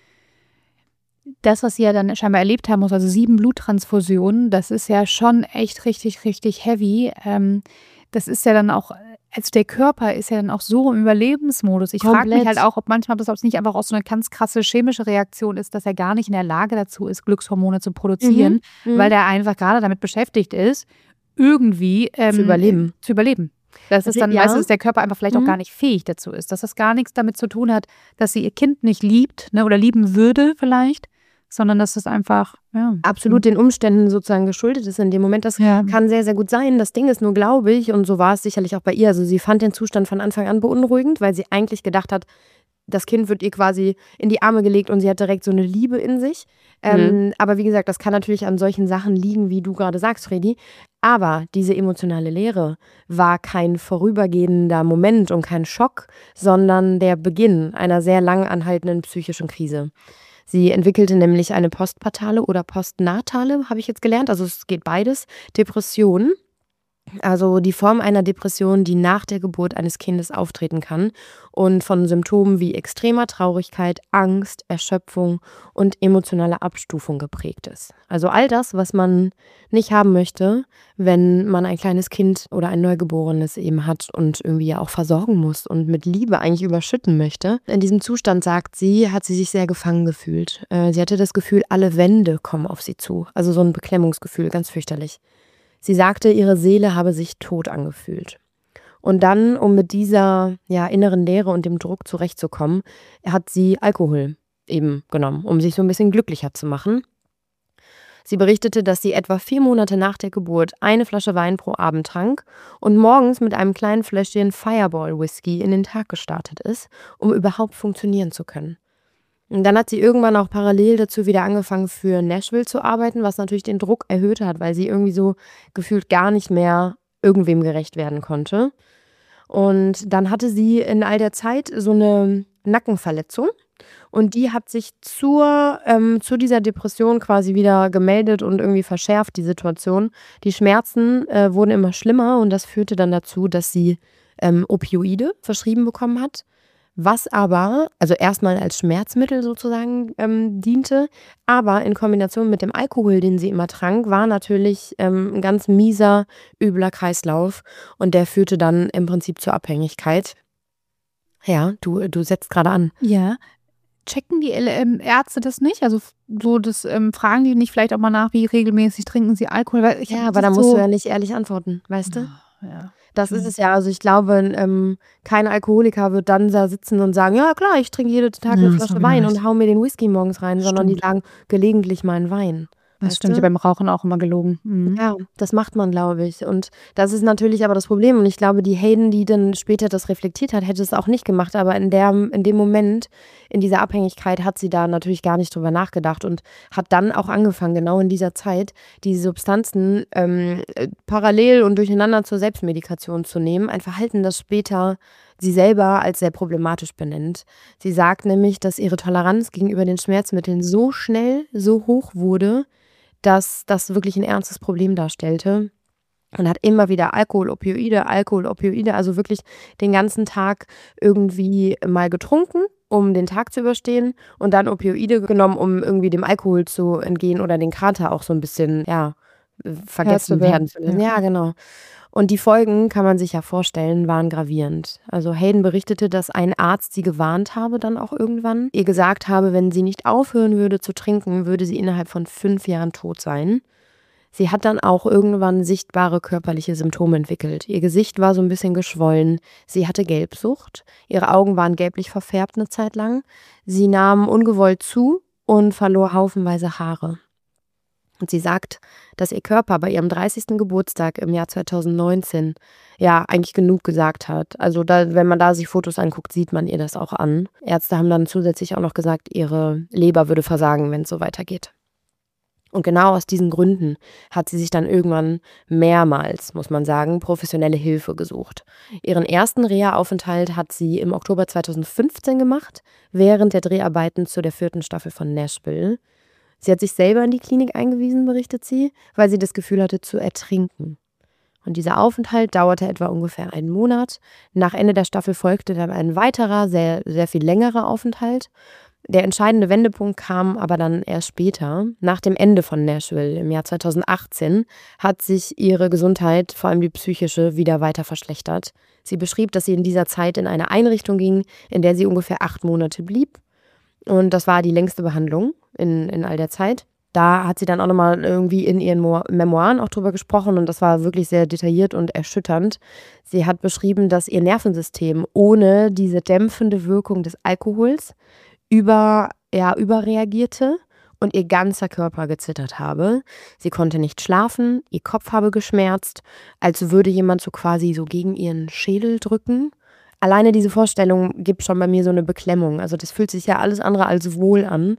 B: das, was sie ja dann scheinbar erlebt haben muss, also sieben Bluttransfusionen, das ist ja schon echt richtig, richtig heavy. Ähm, das ist ja dann auch, also der Körper ist ja dann auch so im Überlebensmodus. Ich frage mich halt auch, ob manchmal das ob es nicht einfach auch so eine ganz krasse chemische Reaktion ist, dass er gar nicht in der Lage dazu ist, Glückshormone zu produzieren, mhm. weil der einfach gerade damit beschäftigt ist, irgendwie ähm,
D: zu überleben.
B: Zu überleben. Das ist dann, ja. weißt du, dass der Körper einfach vielleicht mhm. auch gar nicht fähig dazu ist. Dass das gar nichts damit zu tun hat, dass sie ihr Kind nicht liebt, ne, oder lieben würde vielleicht, sondern dass das einfach, ja.
D: absolut den Umständen sozusagen geschuldet ist in dem Moment. Das ja. kann sehr, sehr gut sein. Das Ding ist nur, glaube ich, und so war es sicherlich auch bei ihr, also sie fand den Zustand von Anfang an beunruhigend, weil sie eigentlich gedacht hat, das Kind wird ihr quasi in die Arme gelegt und sie hat direkt so eine Liebe in sich. Ähm, mhm. Aber wie gesagt, das kann natürlich an solchen Sachen liegen, wie du gerade sagst, Fredi. Aber diese emotionale Leere war kein vorübergehender Moment und kein Schock, sondern der Beginn einer sehr lang anhaltenden psychischen Krise. Sie entwickelte nämlich eine postpartale oder postnatale, habe ich jetzt gelernt, also es geht beides, Depression. Also die Form einer Depression, die nach der Geburt eines Kindes auftreten kann und von Symptomen wie extremer Traurigkeit, Angst, Erschöpfung und emotionaler Abstufung geprägt ist. Also all das, was man nicht haben möchte, wenn man ein kleines Kind oder ein Neugeborenes eben hat und irgendwie ja auch versorgen muss und mit Liebe eigentlich überschütten möchte. In diesem Zustand, sagt sie, hat sie sich sehr gefangen gefühlt. Sie hatte das Gefühl, alle Wände kommen auf sie zu. Also so ein Beklemmungsgefühl, ganz fürchterlich. Sie sagte, ihre Seele habe sich tot angefühlt. Und dann, um mit dieser ja, inneren Leere und dem Druck zurechtzukommen, hat sie Alkohol eben genommen, um sich so ein bisschen glücklicher zu machen. Sie berichtete, dass sie etwa vier Monate nach der Geburt eine Flasche Wein pro Abend trank und morgens mit einem kleinen Fläschchen Fireball Whisky in den Tag gestartet ist, um überhaupt funktionieren zu können. Und dann hat sie irgendwann auch parallel dazu wieder angefangen, für Nashville zu arbeiten, was natürlich den Druck erhöht hat, weil sie irgendwie so gefühlt gar nicht mehr irgendwem gerecht werden konnte. Und dann hatte sie in all der Zeit so eine Nackenverletzung und die hat sich zur, ähm, zu dieser Depression quasi wieder gemeldet und irgendwie verschärft, die Situation. Die Schmerzen äh, wurden immer schlimmer und das führte dann dazu, dass sie ähm, Opioide verschrieben bekommen hat. Was aber, also erstmal als Schmerzmittel sozusagen ähm, diente, aber in Kombination mit dem Alkohol, den sie immer trank, war natürlich ähm, ein ganz mieser, übler Kreislauf und der führte dann im Prinzip zur Abhängigkeit. Ja, du, du setzt gerade an.
B: Ja, checken die ähm, Ärzte das nicht? Also so das ähm, fragen die nicht vielleicht auch mal nach, wie regelmäßig trinken sie Alkohol? Weil ich
D: ja, aber da musst so du ja nicht ehrlich antworten, weißt du?
B: Ja.
D: Das ist es ja, also ich glaube, ähm, kein Alkoholiker wird dann da sitzen und sagen, ja klar, ich trinke jeden Tag eine ja, Flasche Wein und hau mir den Whisky morgens rein, sondern die sagen gelegentlich meinen Wein.
B: Das stimmt, ja beim Rauchen auch immer gelogen. Mhm.
D: Ja, das macht man, glaube ich. Und das ist natürlich aber das Problem. Und ich glaube, die Hayden, die dann später das reflektiert hat, hätte es auch nicht gemacht. Aber in, der, in dem Moment, in dieser Abhängigkeit, hat sie da natürlich gar nicht drüber nachgedacht und hat dann auch angefangen, genau in dieser Zeit, die Substanzen ähm, parallel und durcheinander zur Selbstmedikation zu nehmen. Ein Verhalten, das später sie selber als sehr problematisch benennt. Sie sagt nämlich, dass ihre Toleranz gegenüber den Schmerzmitteln so schnell, so hoch wurde, dass das wirklich ein ernstes Problem darstellte. Und hat immer wieder Alkohol, Opioide, Alkohol, Opioide, also wirklich den ganzen Tag irgendwie mal getrunken, um den Tag zu überstehen und dann Opioide genommen, um irgendwie dem Alkohol zu entgehen oder den Kater auch so ein bisschen, ja, vergessen werden zu lassen. Ja, genau. Und die Folgen, kann man sich ja vorstellen, waren gravierend. Also Hayden berichtete, dass ein Arzt sie gewarnt habe dann auch irgendwann, ihr gesagt habe, wenn sie nicht aufhören würde zu trinken, würde sie innerhalb von fünf Jahren tot sein. Sie hat dann auch irgendwann sichtbare körperliche Symptome entwickelt. Ihr Gesicht war so ein bisschen geschwollen. Sie hatte Gelbsucht. Ihre Augen waren gelblich verfärbt eine Zeit lang. Sie nahm ungewollt zu und verlor haufenweise Haare. Und sie sagt, dass ihr Körper bei ihrem dreißigsten Geburtstag im Jahr zweitausendneunzehn ja eigentlich genug gesagt hat. Also da, wenn man da sich Fotos anguckt, sieht man ihr das auch an. Ärzte haben dann zusätzlich auch noch gesagt, ihre Leber würde versagen, wenn es so weitergeht. Und genau aus diesen Gründen hat sie sich dann irgendwann mehrmals, muss man sagen, professionelle Hilfe gesucht. Ihren ersten Reha-Aufenthalt hat sie im Oktober zweitausendfünfzehn gemacht, während der Dreharbeiten zu der vierten Staffel von Nashville. Sie hat sich selber in die Klinik eingewiesen, berichtet sie, weil sie das Gefühl hatte, zu ertrinken. Und dieser Aufenthalt dauerte etwa ungefähr einen Monat. Nach Ende der Staffel folgte dann ein weiterer, sehr, sehr viel längerer Aufenthalt. Der entscheidende Wendepunkt kam aber dann erst später. Nach dem Ende von Nashville im Jahr zweitausendachtzehn hat sich ihre Gesundheit, vor allem die psychische, wieder weiter verschlechtert. Sie beschrieb, dass sie in dieser Zeit in eine Einrichtung ging, in der sie ungefähr acht Monate blieb. Und das war die längste Behandlung in, in all der Zeit. Da hat sie dann auch nochmal irgendwie in ihren Mo- Memoiren auch drüber gesprochen und das war wirklich sehr detailliert und erschütternd. Sie hat beschrieben, dass ihr Nervensystem ohne diese dämpfende Wirkung des Alkohols über, ja, überreagierte und ihr ganzer Körper gezittert habe. Sie konnte nicht schlafen, ihr Kopf habe geschmerzt, als würde jemand so quasi so gegen ihren Schädel drücken. Alleine diese Vorstellung gibt schon bei mir so eine Beklemmung. Also das fühlt sich ja alles andere als wohl an.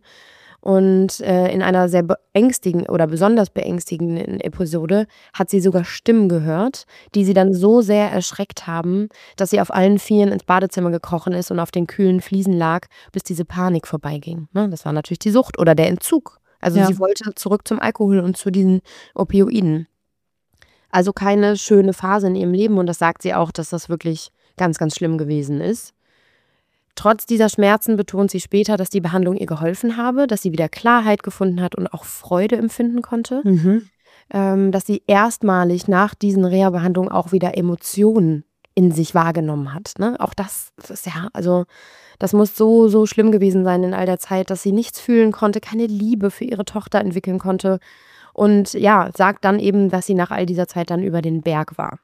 D: Und äh, in einer sehr beängstigenden oder besonders beängstigenden Episode hat sie sogar Stimmen gehört, die sie dann so sehr erschreckt haben, dass sie auf allen Vieren ins Badezimmer gekrochen ist und auf den kühlen Fliesen lag, bis diese Panik vorbeiging. Ne? Das war natürlich die Sucht oder der Entzug. Also ja. Sie wollte zurück zum Alkohol und zu diesen Opioiden. Also keine schöne Phase in ihrem Leben und das sagt sie auch, dass das wirklich ganz, ganz schlimm gewesen ist. Trotz dieser Schmerzen betont sie später, dass die Behandlung ihr geholfen habe, dass sie wieder Klarheit gefunden hat und auch Freude empfinden konnte. Mhm. Ähm, dass sie erstmalig nach diesen Reha-Behandlungen auch wieder Emotionen in sich wahrgenommen hat. Ne? Auch das, das ist ja, also das muss so, so schlimm gewesen sein in all der Zeit, dass sie nichts fühlen konnte, keine Liebe für ihre Tochter entwickeln konnte. Und ja, sagt dann eben, dass sie nach all dieser Zeit dann über den Berg war.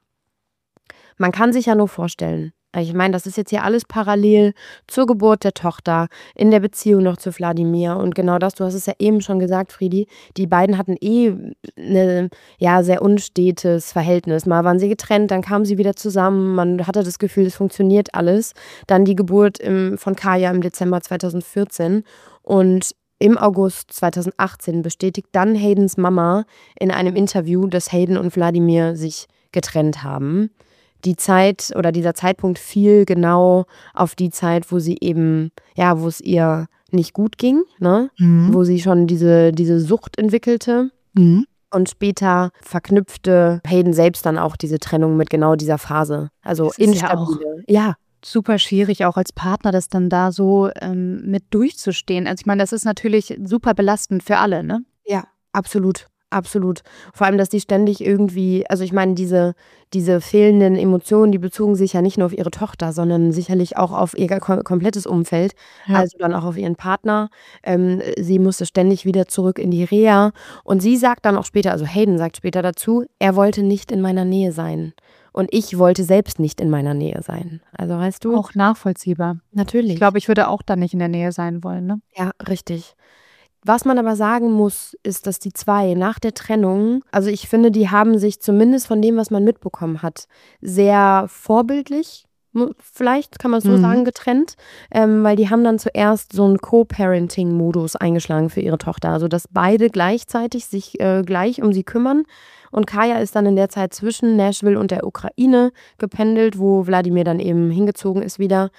D: Man kann sich ja nur vorstellen, ich meine, das ist jetzt hier alles parallel zur Geburt der Tochter, in der Beziehung noch zu Wladimir. Und genau das, du hast es ja eben schon gesagt, Friedi, die beiden hatten eh ein ja, sehr unstetes Verhältnis. Mal waren sie getrennt, dann kamen sie wieder zusammen, man hatte das Gefühl, es funktioniert alles. Dann die Geburt im, von Kaya im Dezember zweitausendvierzehn und im August zweitausendachtzehn bestätigt dann Haydens Mama in einem Interview, dass Hayden und Wladimir sich getrennt haben. Die Zeit oder dieser Zeitpunkt fiel genau auf die Zeit, wo sie eben, ja, wo es ihr nicht gut ging, ne? Mhm. Wo sie schon diese, diese Sucht entwickelte. Mhm. Und später verknüpfte Hayden selbst dann auch diese Trennung mit genau dieser Phase. Also instabile.
B: Ja, ja. Super schwierig, auch als Partner, das dann da so ähm, mit durchzustehen. Also ich meine, das ist natürlich super belastend für alle, ne?
D: Ja, absolut. Absolut. Vor allem, dass die ständig irgendwie, also ich meine, diese, diese fehlenden Emotionen, die bezogen sich ja nicht nur auf ihre Tochter, sondern sicherlich auch auf ihr kom- komplettes Umfeld, ja. Also dann auch auf ihren Partner. Ähm, sie musste ständig wieder zurück in die Reha und sie sagt dann auch später, also Hayden sagt später dazu, er wollte nicht in meiner Nähe sein und ich wollte selbst nicht in meiner Nähe sein. Also weißt du?
B: Auch nachvollziehbar.
D: Natürlich.
B: Ich glaube, ich würde auch da nicht in der Nähe sein wollen, ne?
D: Ja, richtig. Was man aber sagen muss, ist, dass die zwei nach der Trennung, also ich finde, die haben sich zumindest von dem, was man mitbekommen hat, sehr vorbildlich, vielleicht kann man es so mhm. sagen, getrennt, ähm, weil die haben dann zuerst so einen Co-Parenting-Modus eingeschlagen für ihre Tochter, also dass beide gleichzeitig sich äh, gleich um sie kümmern. Und Kaya ist dann in der Zeit zwischen Nashville und der Ukraine gependelt, wo Wladimir dann eben hingezogen ist wieder.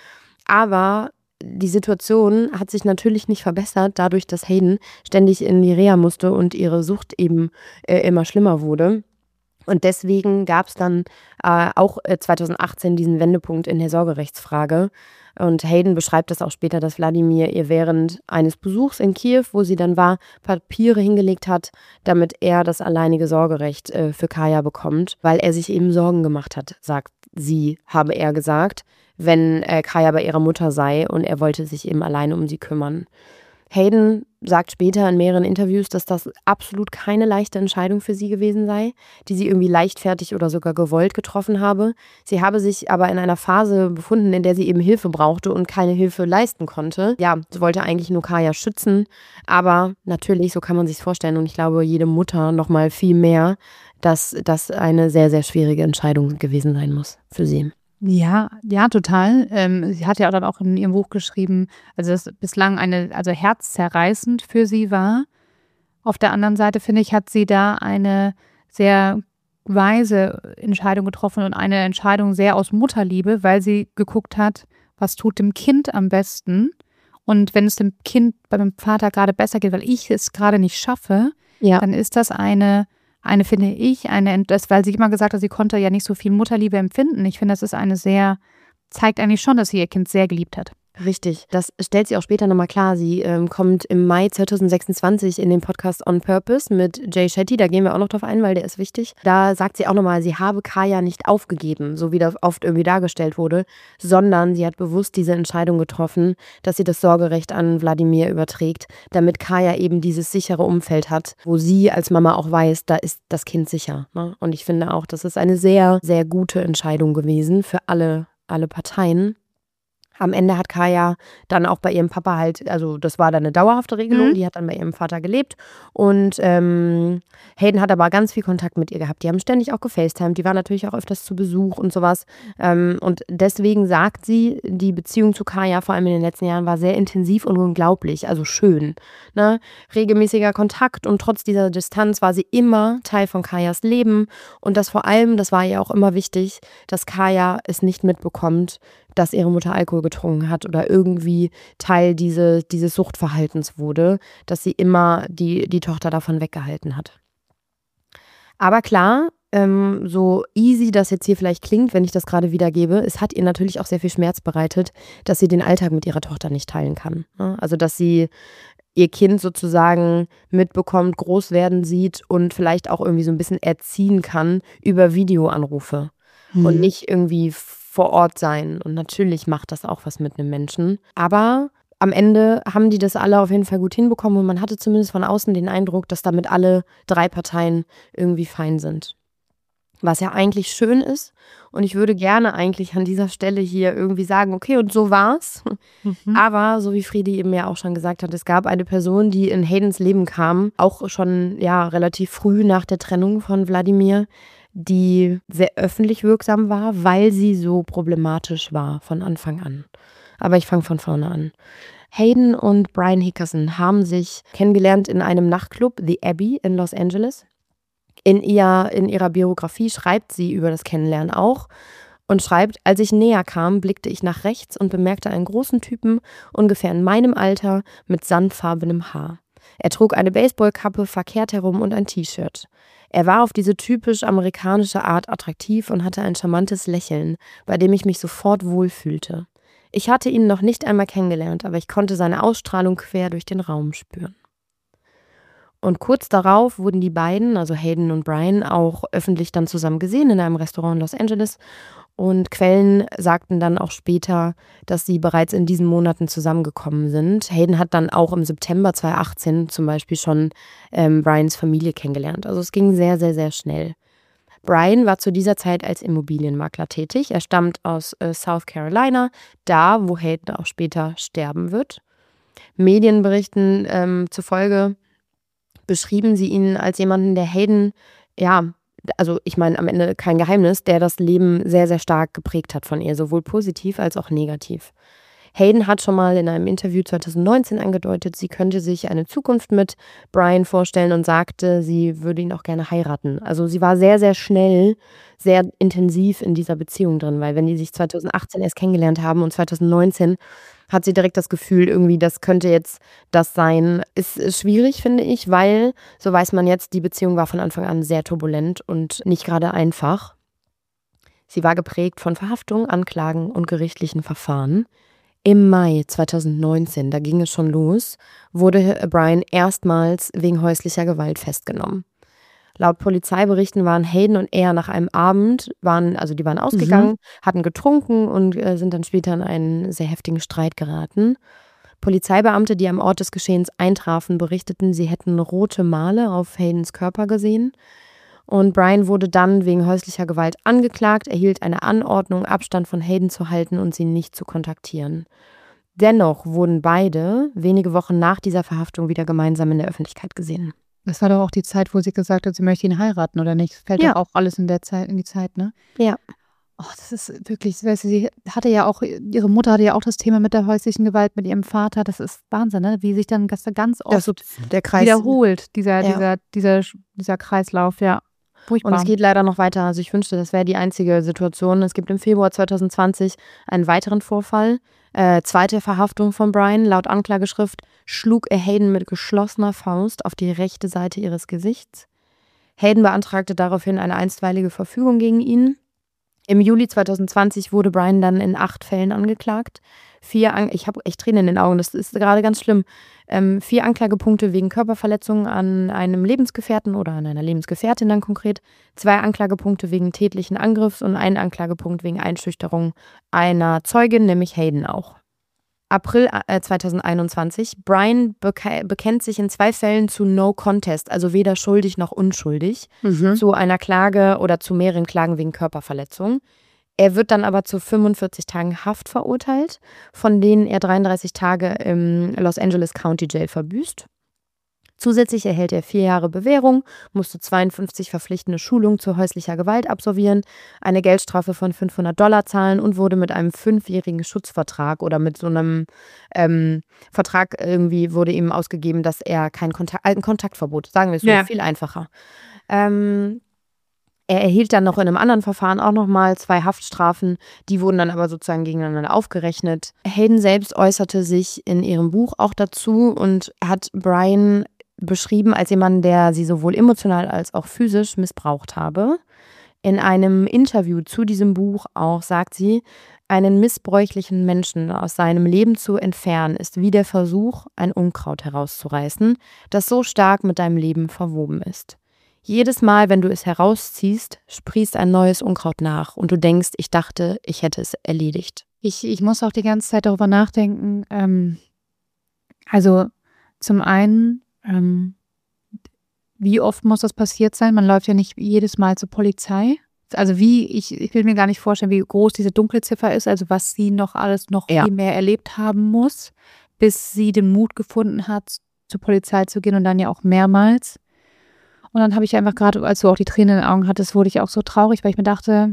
D: Aber die Situation hat sich natürlich nicht verbessert, dadurch, dass Hayden ständig in die Reha musste und ihre Sucht eben äh, immer schlimmer wurde. Und deswegen gab es dann äh, auch äh, zweitausendachtzehn diesen Wendepunkt in der Sorgerechtsfrage. Und Hayden beschreibt das auch später, dass Wladimir ihr während eines Besuchs in Kiew, wo sie dann war, Papiere hingelegt hat, damit er das alleinige Sorgerecht äh, für Kaya bekommt, weil er sich eben Sorgen gemacht hat, sagt sie, habe er gesagt, wenn äh, Kaya bei ihrer Mutter sei und er wollte sich eben alleine um sie kümmern. Hayden sagt später in mehreren Interviews, dass das absolut keine leichte Entscheidung für sie gewesen sei, die sie irgendwie leichtfertig oder sogar gewollt getroffen habe. Sie habe sich aber in einer Phase befunden, in der sie eben Hilfe brauchte und keine Hilfe leisten konnte. Ja, sie wollte eigentlich nur Kaya schützen, aber natürlich, so kann man sich vorstellen und ich glaube, jede Mutter noch mal viel mehr, dass das eine sehr, sehr schwierige Entscheidung gewesen sein muss für sie.
B: Ja, ja, total. Ähm, sie hat ja dann auch in ihrem Buch geschrieben, also dass bislang eine, also herzzerreißend für sie war. Auf der anderen Seite, finde ich, hat sie da eine sehr weise Entscheidung getroffen und eine Entscheidung sehr aus Mutterliebe, weil sie geguckt hat, was tut dem Kind am besten. Und wenn es dem Kind bei meinem Vater gerade besser geht, weil ich es gerade nicht schaffe, ja. dann ist das eine Eine, finde ich, eine, das, weil sie immer gesagt hat, sie konnte ja nicht so viel Mutterliebe empfinden. Ich finde, das ist eine sehr, zeigt eigentlich schon, dass sie ihr Kind sehr geliebt hat.
D: Richtig, das stellt sie auch später nochmal klar. Sie ähm, kommt im Mai zweitausendsechsundzwanzig in den Podcast On Purpose mit Jay Shetty, da gehen wir auch noch drauf ein, weil der ist wichtig. Da sagt sie auch nochmal, sie habe Kaya nicht aufgegeben, so wie das oft irgendwie dargestellt wurde, sondern sie hat bewusst diese Entscheidung getroffen, dass sie das Sorgerecht an Wladimir überträgt, damit Kaya eben dieses sichere Umfeld hat, wo sie als Mama auch weiß, da ist das Kind sicher. Ne? Und ich finde auch, das ist eine sehr, sehr gute Entscheidung gewesen für alle, alle Parteien. Am Ende hat Kaya dann auch bei ihrem Papa halt, also das war dann eine dauerhafte Regelung, mhm. die hat dann bei ihrem Vater gelebt und ähm, Hayden hat aber ganz viel Kontakt mit ihr gehabt. Die haben ständig auch gefacetimed, die war natürlich auch öfters zu Besuch und sowas ähm, und deswegen sagt sie, die Beziehung zu Kaya vor allem in den letzten Jahren war sehr intensiv und unglaublich, also schön. Ne? Regelmäßiger Kontakt und trotz dieser Distanz war sie immer Teil von Kayas Leben und das vor allem, das war ihr auch immer wichtig, dass Kaya es nicht mitbekommt, dass ihre Mutter Alkohol getrunken hat oder irgendwie Teil diese, dieses Suchtverhaltens wurde, dass sie immer die, die Tochter davon weggehalten hat. Aber klar, ähm, so easy das jetzt hier vielleicht klingt, wenn ich das gerade wiedergebe, es hat ihr natürlich auch sehr viel Schmerz bereitet, dass sie den Alltag mit ihrer Tochter nicht teilen kann. Ne? Also dass sie ihr Kind sozusagen mitbekommt, groß werden sieht und vielleicht auch irgendwie so ein bisschen erziehen kann über Videoanrufe mhm. und nicht irgendwie vor Ort sein. Und natürlich macht das auch was mit einem Menschen. Aber am Ende haben die das alle auf jeden Fall gut hinbekommen und man hatte zumindest von außen den Eindruck, dass damit alle drei Parteien irgendwie fein sind. Was ja eigentlich schön ist. Und ich würde gerne eigentlich an dieser Stelle hier irgendwie sagen, okay, und so war's. Mhm. Aber so wie Friedi eben ja auch schon gesagt hat, es gab eine Person, die in Haydens Leben kam, auch schon ja relativ früh nach der Trennung von Wladimir, die sehr öffentlich wirksam war, weil sie so problematisch war von Anfang an. Aber ich fange von vorne an. Hayden und Brian Hickerson haben sich kennengelernt in einem Nachtclub, The Abbey in Los Angeles. In, ihr, in ihrer Biografie schreibt sie über das Kennenlernen auch und schreibt, als ich näher kam, blickte ich nach rechts und bemerkte einen großen Typen, ungefähr in meinem Alter, mit sandfarbenem Haar. Er trug eine Baseballkappe verkehrt herum und ein T-Shirt. Er war auf diese typisch amerikanische Art attraktiv und hatte ein charmantes Lächeln, bei dem ich mich sofort wohlfühlte. Ich hatte ihn noch nicht einmal kennengelernt, aber ich konnte seine Ausstrahlung quer durch den Raum spüren. Und kurz darauf wurden die beiden, also Hayden und Brian, auch öffentlich dann zusammen gesehen in einem Restaurant in Los Angeles. Und Quellen sagten dann auch später, dass sie bereits in diesen Monaten zusammengekommen sind. Hayden hat dann auch im September zweitausendachtzehn zum Beispiel schon ähm, Brians Familie kennengelernt. Also es ging sehr, sehr, sehr schnell. Brian war zu dieser Zeit als Immobilienmakler tätig. Er stammt aus äh, South Carolina, da wo Hayden auch später sterben wird. Medienberichten ähm, zufolge beschrieben sie ihn als jemanden, der Hayden, ja, also ich meine am Ende kein Geheimnis, der das Leben sehr, sehr stark geprägt hat von ihr, sowohl positiv als auch negativ. Hayden hat schon mal in einem Interview zweitausendneunzehn angedeutet, sie könnte sich eine Zukunft mit Brian vorstellen und sagte, sie würde ihn auch gerne heiraten. Also sie war sehr, sehr schnell, sehr intensiv in dieser Beziehung drin, weil wenn die sich zweitausendachtzehn erst kennengelernt haben und zweitausendneunzehn hat sie direkt das Gefühl, irgendwie, das könnte jetzt das sein. Ist, ist schwierig, finde ich, weil, so weiß man jetzt, die Beziehung war von Anfang an sehr turbulent und nicht gerade einfach. Sie war geprägt von Verhaftung, Anklagen und gerichtlichen Verfahren. Im Mai zweitausendneunzehn, da ging es schon los, wurde Brian erstmals wegen häuslicher Gewalt festgenommen. Laut Polizeiberichten waren Hayden und er nach einem Abend, waren, also die waren ausgegangen, mhm. hatten getrunken und äh, sind dann später in einen sehr heftigen Streit geraten. Polizeibeamte, die am Ort des Geschehens eintrafen, berichteten, sie hätten rote Male auf Haydens Körper gesehen. Und Brian wurde dann wegen häuslicher Gewalt angeklagt, erhielt eine Anordnung, Abstand von Hayden zu halten und sie nicht zu kontaktieren. Dennoch wurden beide wenige Wochen nach dieser Verhaftung wieder gemeinsam in der Öffentlichkeit gesehen.
B: Das war doch auch die Zeit, wo sie gesagt hat, sie möchte ihn heiraten, oder nicht? Das fällt
D: ja.
B: doch auch alles in der Zeit, in die Zeit, ne?
D: Ja.
B: Oh, das ist wirklich, weißt du, sie hatte ja auch, ihre Mutter hatte ja auch das Thema mit der häuslichen Gewalt mit ihrem Vater. Das ist Wahnsinn, ne? Wie sich dann das ganz oft
D: das der Kreis
B: wiederholt, dieser,
D: ja.
B: dieser, dieser, dieser Kreislauf, ja. Furchtbar.
D: Und es geht leider noch weiter. Also ich wünschte, das wäre die einzige Situation. Es gibt im Februar zwanzig zwanzig einen weiteren Vorfall. Äh, zweite Verhaftung von Brian. Laut Anklageschrift schlug er Hayden mit geschlossener Faust auf die rechte Seite ihres Gesichts. Hayden beantragte daraufhin eine einstweilige Verfügung gegen ihn. Im Juli zwanzig zwanzig wurde Brian dann in acht Fällen angeklagt. Vier An- ich habe echt Tränen in den Augen, das ist gerade ganz schlimm. Ähm, vier Anklagepunkte wegen Körperverletzung an einem Lebensgefährten oder an einer Lebensgefährtin dann konkret. Zwei Anklagepunkte wegen tätlichen Angriffs und ein Anklagepunkt wegen Einschüchterung einer Zeugin, nämlich Hayden auch. April äh, zwanzig einundzwanzig. Brian beke- bekennt sich in zwei Fällen zu No Contest, also weder schuldig noch unschuldig,
B: Mhm.
D: zu einer Klage oder zu mehreren Klagen wegen Körperverletzung. Er wird dann aber zu fünfundvierzig Tagen Haft verurteilt, von denen er dreiunddreißig Tage im Los Angeles County Jail verbüßt. Zusätzlich erhält er vier Jahre Bewährung, musste zweiundfünfzig verpflichtende Schulungen zu häuslicher Gewalt absolvieren, eine Geldstrafe von fünfhundert Dollar zahlen und wurde mit einem fünfjährigen Schutzvertrag oder mit so einem ähm, Vertrag irgendwie wurde ihm ausgegeben, dass er kein Kontakt, ein Kontaktverbot, sagen wir es so,
B: Ja.
D: viel einfacher. Ähm, Er erhielt dann noch in einem anderen Verfahren auch nochmal zwei Haftstrafen, die wurden dann aber sozusagen gegeneinander aufgerechnet. Hayden selbst äußerte sich in ihrem Buch auch dazu und hat Brian beschrieben als jemand, der sie sowohl emotional als auch physisch missbraucht habe. In einem Interview zu diesem Buch auch sagt sie, einen missbräuchlichen Menschen aus seinem Leben zu entfernen, ist wie der Versuch, ein Unkraut herauszureißen, das so stark mit deinem Leben verwoben ist. Jedes Mal, wenn du es herausziehst, sprießt ein neues Unkraut nach und du denkst, ich dachte, ich hätte es erledigt.
B: Ich, ich muss auch die ganze Zeit darüber nachdenken. Ähm, also zum einen, ähm, wie oft muss das passiert sein? Man läuft ja nicht jedes Mal zur Polizei. Also wie, ich, ich will mir gar nicht vorstellen, wie groß diese Dunkelziffer ist, also was sie noch alles noch
D: Ja.
B: viel mehr erlebt haben muss, bis sie den Mut gefunden hat, zur Polizei zu gehen und dann ja auch mehrmals. Und dann habe ich einfach gerade, als du auch die Tränen in den Augen hattest, wurde ich auch so traurig, weil ich mir dachte,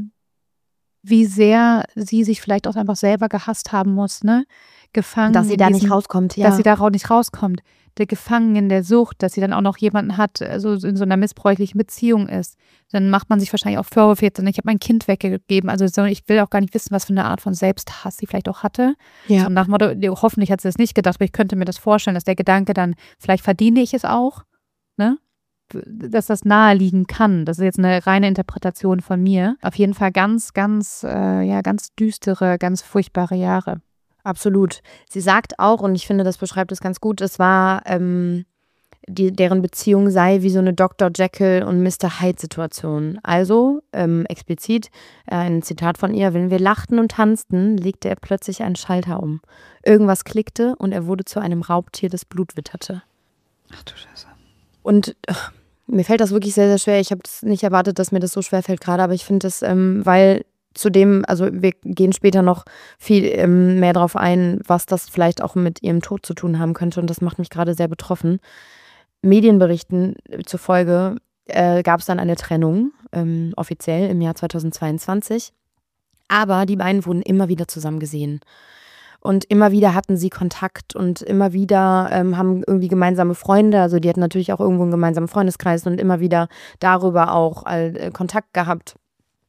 B: wie sehr sie sich vielleicht auch einfach selber gehasst haben muss, ne? Gefangen.
D: Dass sie
B: in
D: da
B: diesem-
D: nicht rauskommt, ja.
B: Dass sie da auch nicht rauskommt. Der Gefangen in der Sucht, dass sie dann auch noch jemanden hat, also in so einer missbräuchlichen Beziehung ist. Dann macht man sich wahrscheinlich auch Vorwürfe jetzt, ich habe mein Kind weggegeben. Also so, ich will auch gar nicht wissen, was für eine Art von Selbsthass sie vielleicht auch hatte.
D: Ja.
B: So nach dem Motto, hoffentlich hat sie das nicht gedacht, aber ich könnte mir das vorstellen, dass der Gedanke dann, vielleicht verdiene ich es auch, ne? Dass das naheliegen kann. Das ist jetzt eine reine Interpretation von mir. Auf jeden Fall ganz, ganz, äh, ja, ganz düstere, ganz furchtbare Jahre.
D: Absolut. Sie sagt auch, und ich finde, das beschreibt es ganz gut, es war, ähm, die, deren Beziehung sei wie so eine Doktor Jekyll und Mister Hyde-Situation. Also, ähm, explizit, äh, ein Zitat von ihr, wenn wir lachten und tanzten, legte er plötzlich einen Schalter um. Irgendwas klickte und er wurde zu einem Raubtier, das Blut witterte.
B: Ach du Scheiße.
D: Und ach, mir fällt das wirklich sehr, sehr schwer. Ich habe es nicht erwartet, dass mir das so schwer fällt gerade, aber ich finde das, ähm, weil zudem, also wir gehen später noch viel ähm, mehr darauf ein, was das vielleicht auch mit ihrem Tod zu tun haben könnte und das macht mich gerade sehr betroffen. Medienberichten zufolge äh, gab es dann eine Trennung, ähm, offiziell im Jahr zweitausendzweiundzwanzig, aber die beiden wurden immer wieder zusammen gesehen. Und immer wieder hatten sie Kontakt und immer wieder ähm, haben irgendwie gemeinsame Freunde, also die hatten natürlich auch irgendwo einen gemeinsamen Freundeskreis und immer wieder darüber auch äh, Kontakt gehabt.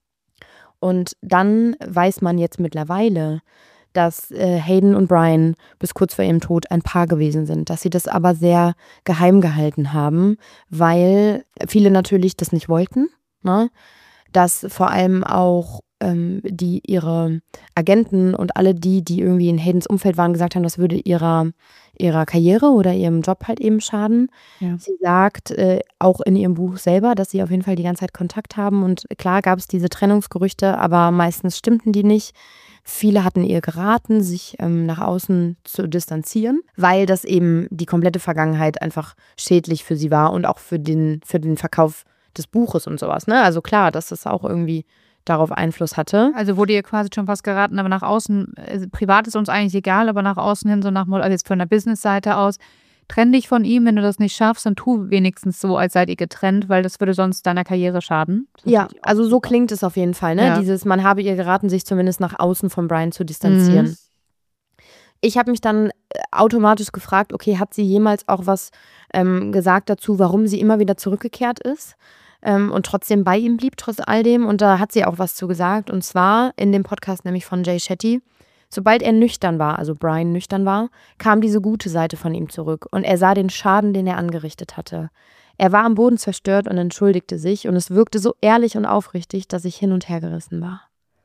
D: Und dann weiß man jetzt mittlerweile, dass äh, Hayden und Brian bis kurz vor ihrem Tod ein Paar gewesen sind, dass sie das aber sehr geheim gehalten haben, weil viele natürlich das nicht wollten, ne? Dass vor allem auch
A: ähm, die ihre Agenten und alle die, die irgendwie in Haydens Umfeld waren, gesagt haben, das würde ihrer, ihrer Karriere oder ihrem Job halt eben schaden.
B: Ja.
A: Sie sagt äh, auch in ihrem Buch selber, dass sie auf jeden Fall die ganze Zeit Kontakt haben und klar gab es diese Trennungsgerüchte, aber meistens stimmten die nicht. Viele hatten ihr geraten, sich ähm, nach außen zu distanzieren, weil das eben die komplette Vergangenheit einfach schädlich für sie war und auch für den, für den Verkauf des Buches und sowas. Ne? Also klar, dass das auch irgendwie darauf Einfluss hatte.
B: Also wurde ihr quasi schon fast geraten, aber nach außen, also privat ist uns eigentlich egal, aber nach außen hin, so nach, also jetzt von der Business-Seite aus, trenn dich von ihm, wenn du das nicht schaffst, dann tu wenigstens so, als seid ihr getrennt, weil das würde sonst deiner Karriere schaden.
A: Ja, also so klingt es auf jeden Fall, ne?
B: Ja.
A: Dieses, man habe ihr geraten, sich zumindest nach außen von Brian zu distanzieren.
B: Mhm.
A: Ich habe mich dann automatisch gefragt, okay, hat sie jemals auch was ähm, gesagt dazu, warum sie immer wieder zurückgekehrt ist ähm, und trotzdem bei ihm blieb, trotz all dem? Und da hat sie auch was zu gesagt, und zwar in dem Podcast nämlich von Jay Shetty. Sobald er nüchtern war, also Brian nüchtern war, kam diese gute Seite von ihm zurück und er sah den Schaden, den er angerichtet hatte. Er war am Boden zerstört und entschuldigte sich und es wirkte so ehrlich und aufrichtig, dass ich hin und her gerissen war.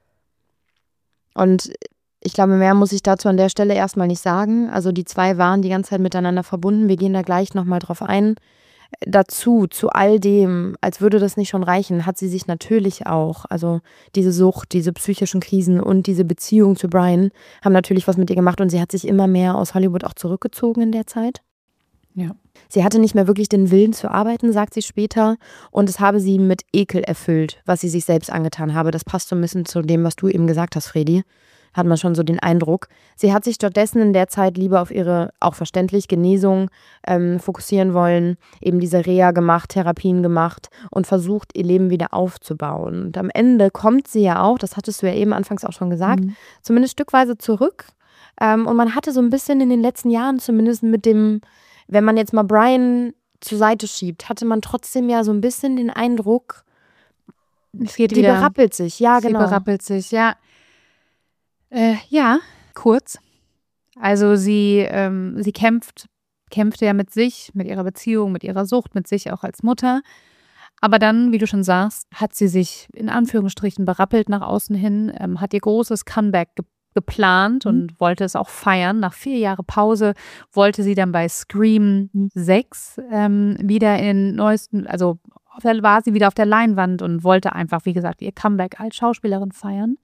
A: Und ich glaube, mehr muss ich dazu an der Stelle erstmal nicht sagen. Also die zwei waren die ganze Zeit miteinander verbunden. Wir gehen da gleich nochmal drauf ein. Dazu, zu all dem, als würde das nicht schon reichen, hat sie sich natürlich auch, also diese Sucht, diese psychischen Krisen und diese Beziehung zu Brian haben natürlich was mit ihr gemacht und sie hat sich immer mehr aus Hollywood auch zurückgezogen in der Zeit.
B: Ja.
A: Sie hatte nicht mehr wirklich den Willen zu arbeiten, sagt sie später, und es habe sie mit Ekel erfüllt, was sie sich selbst angetan habe. Das passt so ein bisschen zu dem, was du eben gesagt hast, Fredi. Hat man schon so den Eindruck. Sie hat sich stattdessen in der Zeit lieber auf ihre, auch verständlich, Genesung ähm, fokussieren wollen, eben diese Reha gemacht, Therapien gemacht und versucht, ihr Leben wieder aufzubauen. Und am Ende kommt sie ja auch, das hattest du ja eben anfangs auch schon gesagt, mhm. zumindest stückweise zurück. Ähm, und man hatte so ein bisschen in den letzten Jahren zumindest mit dem, wenn man jetzt mal Brian zur Seite schiebt, hatte man trotzdem ja so ein bisschen den Eindruck,
B: es geht
A: die
B: wieder.
A: berappelt sich. Ja, genau.
B: Sie berappelt sich, ja. Äh, ja, kurz. Also sie, ähm, sie kämpft, kämpfte ja mit sich, mit ihrer Beziehung, mit ihrer Sucht, mit sich auch als Mutter. Aber dann, wie du schon sagst, hat sie sich in Anführungsstrichen berappelt nach außen hin, ähm, hat ihr großes Comeback ge- geplant mhm. und wollte es auch feiern. Nach vier Jahren Pause wollte sie dann bei Scream sechs ähm, wieder in neuesten, also auf der, war sie wieder auf der Leinwand und wollte einfach, wie gesagt, ihr Comeback als Schauspielerin feiern.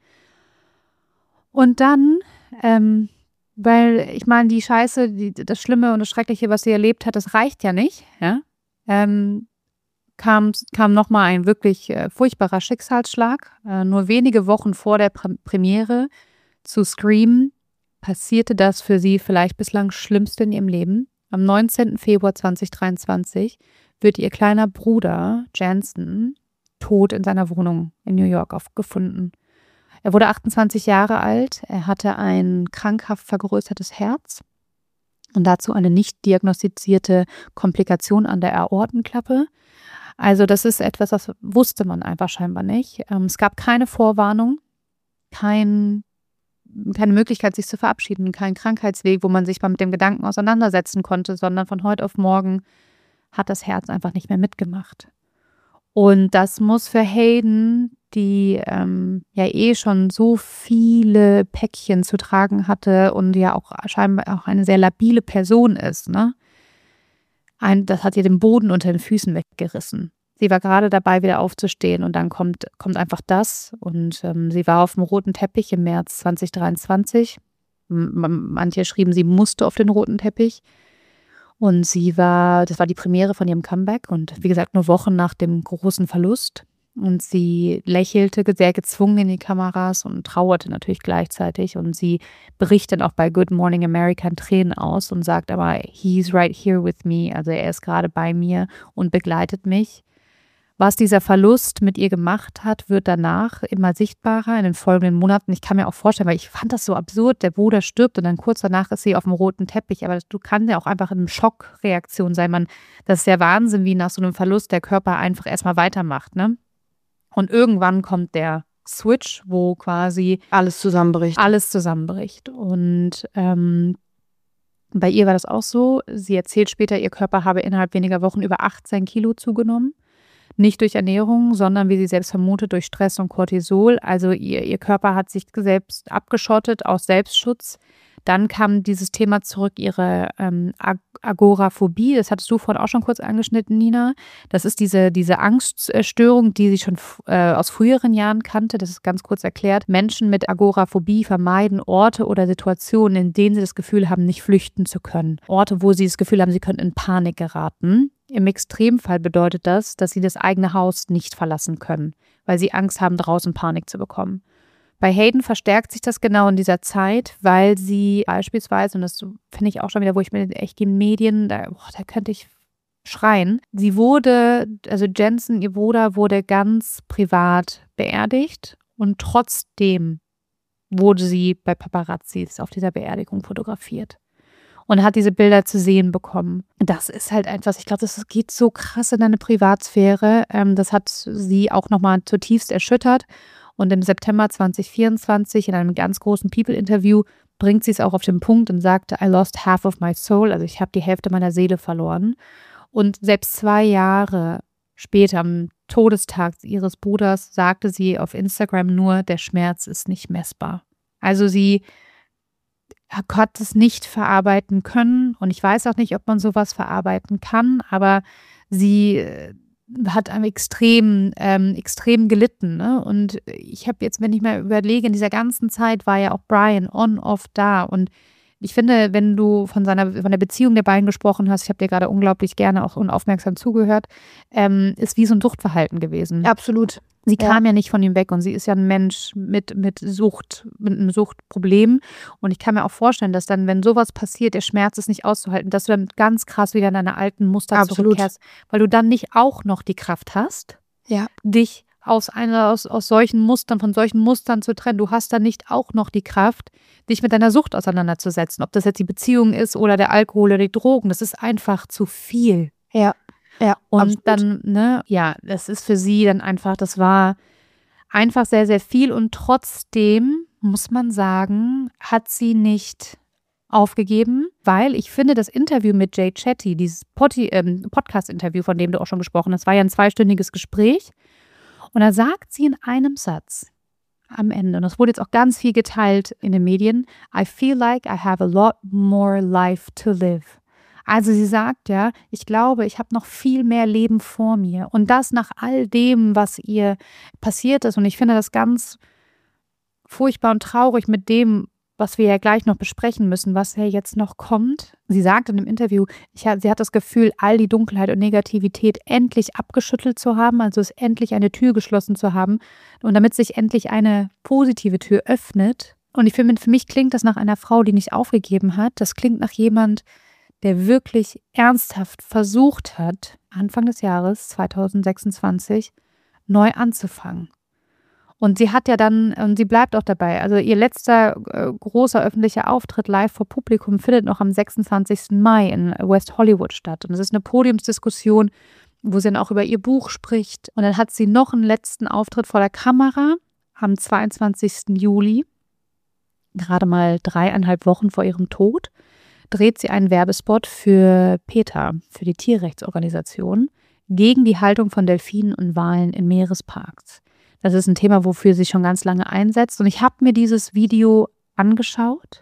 B: Und dann, ähm, weil ich meine, die Scheiße, die, das Schlimme und das Schreckliche, was sie erlebt hat, das reicht ja nicht, ja, ähm, kam, kam nochmal ein wirklich äh, furchtbarer Schicksalsschlag. Äh, nur wenige Wochen vor der Pre- Premiere zu Scream passierte das für sie vielleicht bislang Schlimmste in ihrem Leben. Am neunzehnten Februar zweitausenddreiundzwanzig wird ihr kleiner Bruder Jansen tot in seiner Wohnung in New York aufgefunden. Er wurde achtundzwanzig Jahre alt, er hatte ein krankhaft vergrößertes Herz und dazu eine nicht diagnostizierte Komplikation an der Aortenklappe. Also das ist etwas, das wusste man einfach scheinbar nicht. Ähm, es gab keine Vorwarnung, kein, keine Möglichkeit, sich zu verabschieden, kein Krankheitsweg, wo man sich mal mit dem Gedanken auseinandersetzen konnte, sondern von heute auf morgen hat das Herz einfach nicht mehr mitgemacht. Und das muss für Hayden, die ähm, ja eh schon so viele Päckchen zu tragen hatte und ja auch scheinbar auch eine sehr labile Person ist, ne? Ein, das hat ihr den Boden unter den Füßen weggerissen. Sie war gerade dabei, wieder aufzustehen und dann kommt, kommt einfach das. Und ähm, sie war auf dem roten Teppich im März zweitausenddreiundzwanzig. M- manche schrieben, sie musste auf den roten Teppich. Und sie war, das war die Premiere von ihrem Comeback und wie gesagt, nur Wochen nach dem großen Verlust. Und sie lächelte sehr gezwungen in die Kameras und trauerte natürlich gleichzeitig. Und sie bricht dann auch bei Good Morning America in Tränen aus und sagt aber, he's right here with me. Also er ist gerade bei mir und begleitet mich. Was dieser Verlust mit ihr gemacht hat, wird danach immer sichtbarer in den folgenden Monaten. Ich kann mir auch vorstellen, weil ich fand das so absurd, der Bruder stirbt und dann kurz danach ist sie auf dem roten Teppich. Aber du kannst ja auch einfach in einer Schockreaktion sein. Man, das ist ja Wahnsinn, wie nach so einem Verlust der Körper einfach erstmal weitermacht, ne? Und irgendwann kommt der Switch, wo quasi
A: alles zusammenbricht.
B: Alles zusammenbricht. Und ähm, bei ihr war das auch so. Sie erzählt später, ihr Körper habe innerhalb weniger Wochen über achtzehn Kilo zugenommen. Nicht durch Ernährung, sondern wie sie selbst vermutet, durch Stress und Cortisol. Also ihr, ihr Körper hat sich selbst abgeschottet aus Selbstschutz. Dann kam dieses Thema zurück, ihre ähm, Agoraphobie. Das hattest du vorhin auch schon kurz angeschnitten, Nina. Das ist diese, diese Angststörung, die sie schon äh, aus früheren Jahren kannte. Das ist ganz kurz erklärt. Menschen mit Agoraphobie vermeiden Orte oder Situationen, in denen sie das Gefühl haben, nicht flüchten zu können. Orte, wo sie das Gefühl haben, sie können in Panik geraten. Im Extremfall bedeutet das, dass sie das eigene Haus nicht verlassen können, weil sie Angst haben, draußen Panik zu bekommen. Bei Hayden verstärkt sich das genau in dieser Zeit, weil sie beispielsweise, und das finde ich auch schon wieder, wo ich mir echt die Medien, da, boah, da könnte ich schreien. Sie wurde, also Jensen, ihr Bruder, wurde ganz privat beerdigt und trotzdem wurde sie bei Paparazzis auf dieser Beerdigung fotografiert und hat diese Bilder zu sehen bekommen. Das ist halt etwas, ich glaube, das geht so krass in deine Privatsphäre. Das hat sie auch nochmal zutiefst erschüttert. Und im September zwanzig vierundzwanzig in einem ganz großen People-Interview bringt sie es auch auf den Punkt und sagte, I lost half of my soul, also ich habe die Hälfte meiner Seele verloren. Und selbst zwei Jahre später, am Todestag ihres Bruders, sagte sie auf Instagram nur, der Schmerz ist nicht messbar. Also sie hat es nicht verarbeiten können und ich weiß auch nicht, ob man sowas verarbeiten kann, aber sie hat einem extrem, ähm, extrem gelitten. Ne? Und ich habe jetzt, wenn ich mal überlege, in dieser ganzen Zeit war ja auch Brian on, off da. Und ich finde, wenn du von seiner, von der Beziehung der beiden gesprochen hast, ich habe dir gerade unglaublich gerne auch und aufmerksam zugehört, ähm, ist wie so ein Suchtverhalten gewesen.
D: Absolut.
B: Sie kam ja. ja nicht von ihm weg und sie ist ja ein Mensch mit, mit Sucht, mit einem Suchtproblem. Und ich kann mir auch vorstellen, dass dann, wenn sowas passiert, der Schmerz ist nicht auszuhalten, dass du dann ganz krass wieder in deine alten Muster
D: Absolut.
B: zurückkehrst, weil du dann nicht auch noch die Kraft hast,
D: ja.
B: dich aus, einer, aus, aus solchen Mustern, von solchen Mustern zu trennen. Du hast dann nicht auch noch die Kraft, dich mit deiner Sucht auseinanderzusetzen. Ob das jetzt die Beziehung ist oder der Alkohol oder die Drogen, das ist einfach zu viel.
D: Ja. Ja,
B: und
D: absolut.
B: dann, ne, ja, das ist für sie dann einfach, das war einfach sehr, sehr viel und trotzdem, muss man sagen, hat sie nicht aufgegeben, weil ich finde, das Interview mit Jay Shetty, dieses Poti- ähm, Podcast-Interview, von dem du auch schon gesprochen hast, war ja ein zweistündiges Gespräch und da sagt sie in einem Satz am Ende, und das wurde jetzt auch ganz viel geteilt in den Medien, I feel like I have a lot more life to live. Also sie sagt ja, ich glaube, ich habe noch viel mehr Leben vor mir. Und das nach all dem, was ihr passiert ist. Und ich finde das ganz furchtbar und traurig mit dem, was wir ja gleich noch besprechen müssen, was ja jetzt noch kommt. Sie sagt in dem Interview, ich, sie hat das Gefühl, all die Dunkelheit und Negativität endlich abgeschüttelt zu haben, also es endlich eine Tür geschlossen zu haben. Und damit sich endlich eine positive Tür öffnet. Und ich finde, für mich klingt das nach einer Frau, die nicht aufgegeben hat. Das klingt nach jemand, der wirklich ernsthaft versucht hat, Anfang des Jahres zwanzig sechsundzwanzig neu anzufangen. Und sie hat ja dann, und sie bleibt auch dabei, also ihr letzter äh, großer öffentlicher Auftritt live vor Publikum findet noch am sechsundzwanzigsten Mai in West Hollywood statt. Und es ist eine Podiumsdiskussion, wo sie dann auch über ihr Buch spricht. Und dann hat sie noch einen letzten Auftritt vor der Kamera am zweiundzwanzigsten Juli, gerade mal dreieinhalb Wochen vor ihrem Tod, dreht sie einen Werbespot für PETA, für die Tierrechtsorganisation, gegen die Haltung von Delfinen und Walen in Meeresparks. Das ist ein Thema, wofür sie schon ganz lange einsetzt. Und ich habe mir dieses Video angeschaut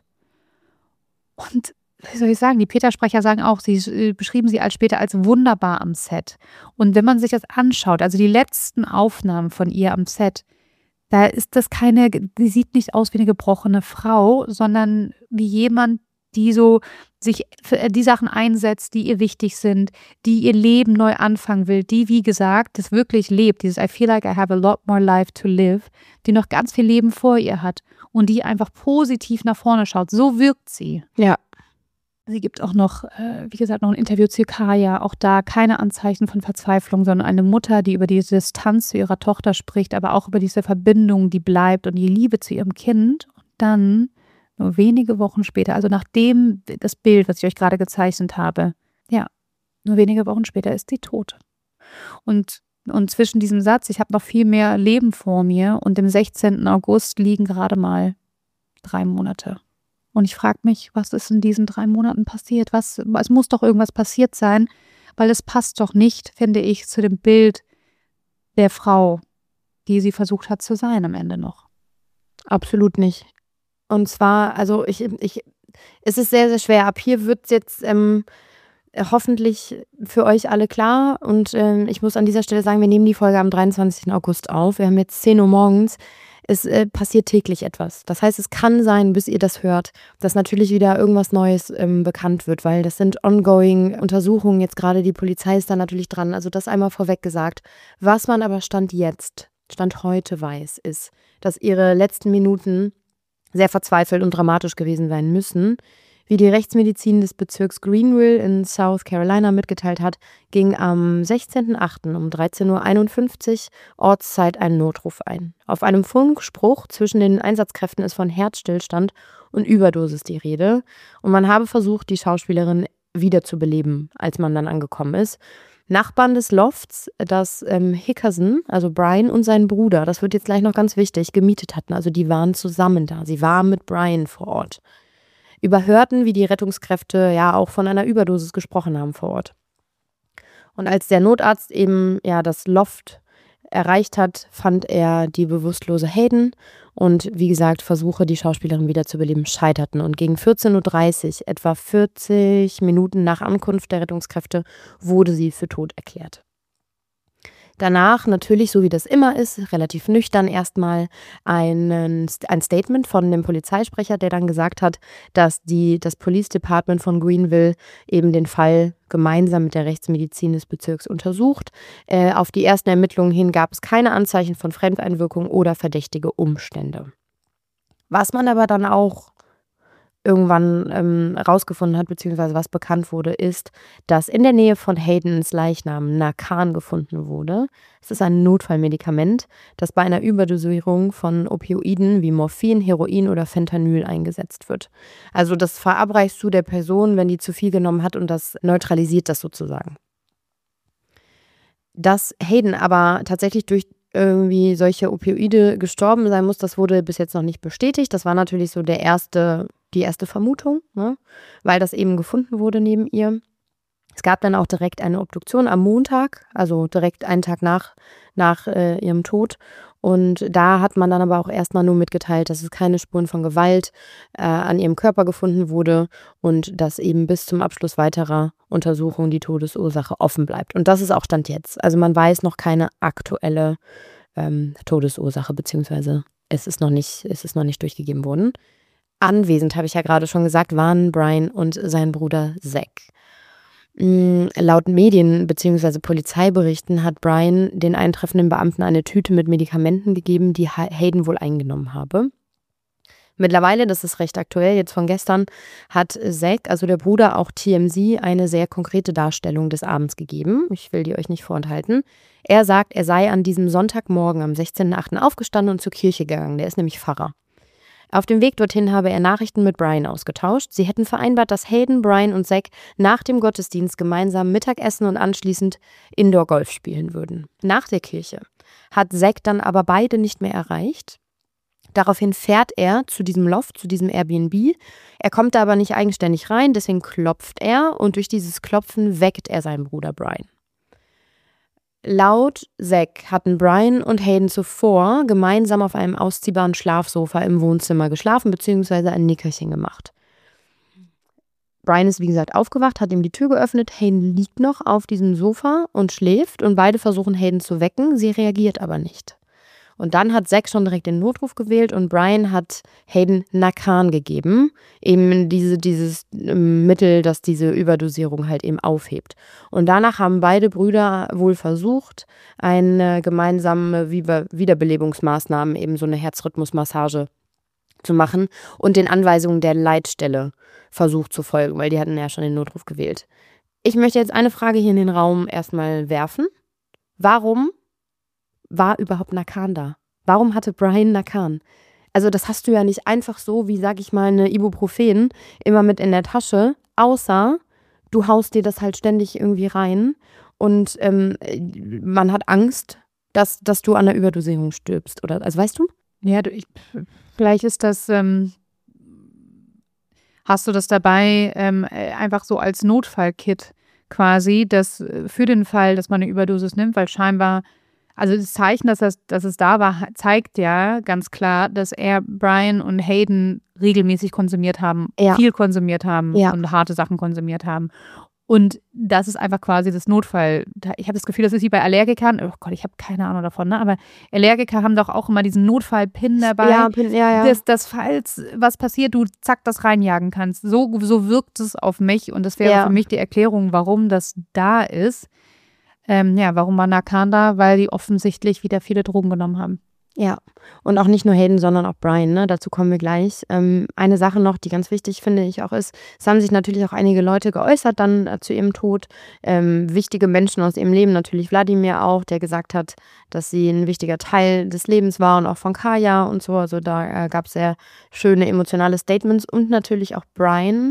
B: und, wie soll ich sagen, die PETA-Sprecher sagen auch, sie beschrieben sie als später als wunderbar am Set. Und wenn man sich das anschaut, also die letzten Aufnahmen von ihr am Set, da ist das keine, sie sieht nicht aus wie eine gebrochene Frau, sondern wie jemand, die so sich für die Sachen einsetzt, die ihr wichtig sind, die ihr Leben neu anfangen will, die, wie gesagt, das wirklich lebt, dieses I feel like I have a lot more life to live, die noch ganz viel Leben vor ihr hat und die einfach positiv nach vorne schaut. So wirkt sie.
D: Ja.
B: Sie gibt auch noch, äh, wie gesagt, noch ein Interview zu Kaya, auch da keine Anzeichen von Verzweiflung, sondern eine Mutter, die über diese Distanz zu ihrer Tochter spricht, aber auch über diese Verbindung, die bleibt und die Liebe zu ihrem Kind. Und dann nur wenige Wochen später, also nachdem das Bild, was ich euch gerade gezeichnet habe, ja, nur wenige Wochen später ist sie tot. Und, und zwischen diesem Satz, ich habe noch viel mehr Leben vor mir, und dem sechzehnten August liegen gerade mal drei Monate. Und ich frage mich, was ist in diesen drei Monaten passiert? Was, es muss doch irgendwas passiert sein, weil es passt doch nicht, finde ich, zu dem Bild der Frau, die sie versucht hat zu sein am Ende noch?
D: Absolut nicht. Und zwar, also ich, ich, es ist sehr, sehr schwer. Ab hier wird es jetzt ähm, hoffentlich für euch alle klar. Und ähm, ich muss an dieser Stelle sagen, wir nehmen die Folge am dreiundzwanzigsten August auf. Wir haben jetzt zehn Uhr morgens. Es äh, passiert täglich etwas. Das heißt, es kann sein, bis ihr das hört, dass natürlich wieder irgendwas Neues ähm, bekannt wird, weil das sind ongoing Untersuchungen. Jetzt gerade die Polizei ist da natürlich dran. Also das einmal vorweg gesagt. Was man aber Stand jetzt, Stand heute weiß, ist, dass ihre letzten Minuten sehr verzweifelt und dramatisch gewesen sein müssen. Wie die Rechtsmedizin des Bezirks Greenville in South Carolina mitgeteilt hat, ging am sechzehnten achten um dreizehn Uhr einundfünfzig Ortszeit ein Notruf ein. Auf einem Funkspruch zwischen den Einsatzkräften ist von Herzstillstand und Überdosis die Rede. Und man habe versucht, die Schauspielerin wiederzubeleben, als man dann angekommen ist. Nachbarn des Lofts, das ähm, Hickerson, also Brian und sein Bruder, das wird jetzt gleich noch ganz wichtig, gemietet hatten. Also die waren zusammen da. Sie waren mit Brian vor Ort. Überhörten, wie die Rettungskräfte ja auch von einer Überdosis gesprochen haben vor Ort. Und als der Notarzt eben ja das Loft erreicht hat, fand er die bewusstlose Hayden und wie gesagt, Versuche, die Schauspielerin wiederzubeleben, scheiterten. Und gegen vierzehn Uhr dreißig, etwa vierzig Minuten nach Ankunft der Rettungskräfte, wurde sie für tot erklärt. Danach natürlich, so wie das immer ist, relativ nüchtern erstmal einen, ein Statement von dem Polizeisprecher, der dann gesagt hat, dass die, das Police Department von Greenville eben den Fall gemeinsam mit der Rechtsmedizin des Bezirks untersucht. Äh, auf die ersten Ermittlungen hin gab es keine Anzeichen von Fremdeinwirkung oder verdächtige Umstände. Was man aber dann auch irgendwann ähm, rausgefunden hat, beziehungsweise was bekannt wurde, ist, dass in der Nähe von Haydens Leichnam Narcan gefunden wurde. Es ist ein Notfallmedikament, das bei einer Überdosierung von Opioiden wie Morphin, Heroin oder Fentanyl eingesetzt wird. Also das verabreichst du der Person, wenn die zu viel genommen hat, und das neutralisiert das sozusagen. Dass Hayden aber tatsächlich durch irgendwie solche Opioide gestorben sein muss, das wurde bis jetzt noch nicht bestätigt. Das war natürlich so der erste, die erste Vermutung, ne? Weil das eben gefunden wurde neben ihr. Es gab dann auch direkt eine Obduktion am Montag, also direkt einen Tag nach, nach äh, ihrem Tod. Und da hat man dann aber auch erstmal nur mitgeteilt, dass es keine Spuren von Gewalt äh, an ihrem Körper gefunden wurde und dass eben bis zum Abschluss weiterer Untersuchungen die Todesursache offen bleibt. Und das ist auch Stand jetzt. Also man weiß noch keine aktuelle ähm, Todesursache, beziehungsweise es ist noch nicht, es ist noch nicht durchgegeben worden. Anwesend, habe ich ja gerade schon gesagt, waren Brian und sein Bruder Zack. Laut Medien- bzw. Polizeiberichten hat Brian den eintreffenden Beamten eine Tüte mit Medikamenten gegeben, die Hayden wohl eingenommen habe. Mittlerweile, das ist recht aktuell, jetzt von gestern, hat Zack, also der Bruder, auch T M Z eine sehr konkrete Darstellung des Abends gegeben. Ich will die euch nicht vorenthalten. Er sagt, er sei an diesem Sonntagmorgen am sechzehnten achten aufgestanden und zur Kirche gegangen. Der ist nämlich Pfarrer. Auf dem Weg dorthin habe er Nachrichten mit Brian ausgetauscht. Sie hätten vereinbart, dass Hayden, Brian und Zack nach dem Gottesdienst gemeinsam Mittagessen und anschließend Indoor-Golf spielen würden. Nach der Kirche hat Zack dann aber beide nicht mehr erreicht. Daraufhin fährt er zu diesem Loft, zu diesem Airbnb. Er kommt da aber nicht eigenständig rein, deswegen klopft er und durch dieses Klopfen weckt er seinen Bruder Brian. Laut Zack hatten Brian und Hayden zuvor gemeinsam auf einem ausziehbaren Schlafsofa im Wohnzimmer geschlafen bzw. ein Nickerchen gemacht. Brian ist wie gesagt aufgewacht, hat ihm die Tür geöffnet. Hayden liegt noch auf diesem Sofa und schläft und beide versuchen Hayden zu wecken. Sie reagiert aber nicht. Und dann hat Zack schon direkt den Notruf gewählt und Brian hat Hayden Narcan gegeben. Eben diese, dieses Mittel, das diese Überdosierung halt eben aufhebt. Und danach haben beide Brüder wohl versucht, eine gemeinsame Wiederbelebungsmaßnahme, eben so eine Herzrhythmusmassage zu machen und den Anweisungen der Leitstelle versucht zu folgen, weil die hatten ja schon den Notruf gewählt. Ich möchte jetzt eine Frage hier in den Raum erstmal werfen. Warum war überhaupt Narcan da? Warum hatte Brian Narcan? Also das hast du ja nicht einfach so, wie sag ich mal, eine Ibuprofen immer mit in der Tasche, außer du haust dir das halt ständig irgendwie rein und ähm, man hat Angst, dass, dass du an der Überdosierung stirbst, oder? Also weißt du?
B: Ja, du, ich, vielleicht ist das, ähm, hast du das dabei ähm, einfach so als Notfallkit quasi, das für den Fall, dass man eine Überdosis nimmt, weil scheinbar Also das Zeichen, dass, das, dass es da war, zeigt ja ganz klar, dass er Brian und Hayden regelmäßig konsumiert haben,
D: Ja.
B: viel konsumiert haben
D: Ja.
B: und harte Sachen konsumiert haben. Und das ist einfach quasi das Notfall. Ich habe das Gefühl, das ist wie bei Allergikern. Oh Gott, ich habe keine Ahnung davon, ne? Aber Allergiker haben doch auch immer diesen Notfall-Pin dabei.
D: Ja, Pin, ja, ja.
B: Dass, dass falls was passiert, du zack das reinjagen kannst. So, so wirkt es auf mich und das wäre
D: Ja.
B: für mich die Erklärung, warum das da ist. Ähm, ja, warum war Nakan da? Weil die offensichtlich wieder viele Drogen genommen haben.
D: Ja, und auch nicht nur Hayden, sondern auch Brian, ne? Dazu kommen wir gleich. Ähm, eine Sache noch, die ganz wichtig finde ich auch ist, es haben sich natürlich auch einige Leute geäußert dann äh, zu ihrem Tod. Ähm, wichtige Menschen aus ihrem Leben, natürlich Wladimir auch, der gesagt hat, dass sie ein wichtiger Teil des Lebens war und auch von Kaya und so. Also da äh, gab es sehr schöne emotionale Statements und natürlich auch Brian.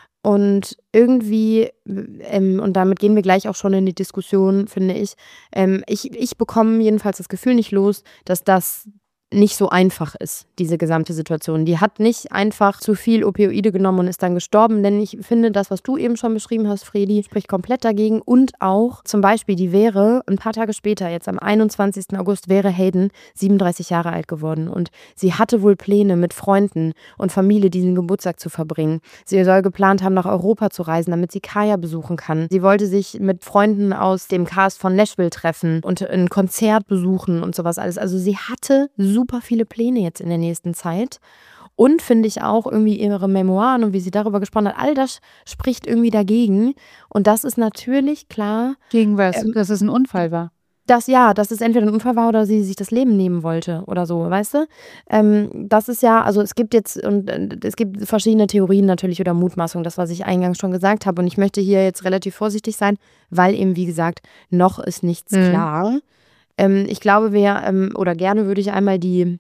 D: Und irgendwie, ähm, und damit gehen wir gleich auch schon in die Diskussion, finde ich, ähm, ich, ich bekomme jedenfalls das Gefühl nicht los, dass das nicht so einfach ist, diese gesamte Situation. Die hat nicht einfach zu viel Opioide genommen und ist dann gestorben, denn ich finde, das, was du eben schon beschrieben hast, Fredi, spricht komplett dagegen. Und auch zum Beispiel, die wäre ein paar Tage später, jetzt am einundzwanzigsten August, wäre Hayden siebenunddreißig Jahre alt geworden und sie hatte wohl Pläne mit Freunden und Familie, diesen Geburtstag zu verbringen. Sie soll geplant haben, nach Europa zu reisen, damit sie Kaya besuchen kann. Sie wollte sich mit Freunden aus dem Cast von Nashville treffen und ein Konzert besuchen und sowas alles. Also sie hatte super super viele Pläne jetzt in der nächsten Zeit. Und finde ich auch irgendwie ihre Memoiren und wie sie darüber gesprochen hat, all das spricht irgendwie dagegen. Und das ist natürlich klar.
B: Gegen was?
D: Ähm,
B: dass es ein Unfall war.
D: Dass ja, dass es entweder ein Unfall war oder sie sich das Leben nehmen wollte oder so, weißt du? Ähm, das ist ja, also es gibt jetzt, und äh, es gibt verschiedene Theorien natürlich oder Mutmaßungen, das, was ich eingangs schon gesagt habe. Und ich möchte hier jetzt relativ vorsichtig sein, weil eben, wie gesagt, noch ist nichts
B: Mhm.
D: klar. Ähm, ich glaube, wir, ähm, oder gerne würde ich einmal die,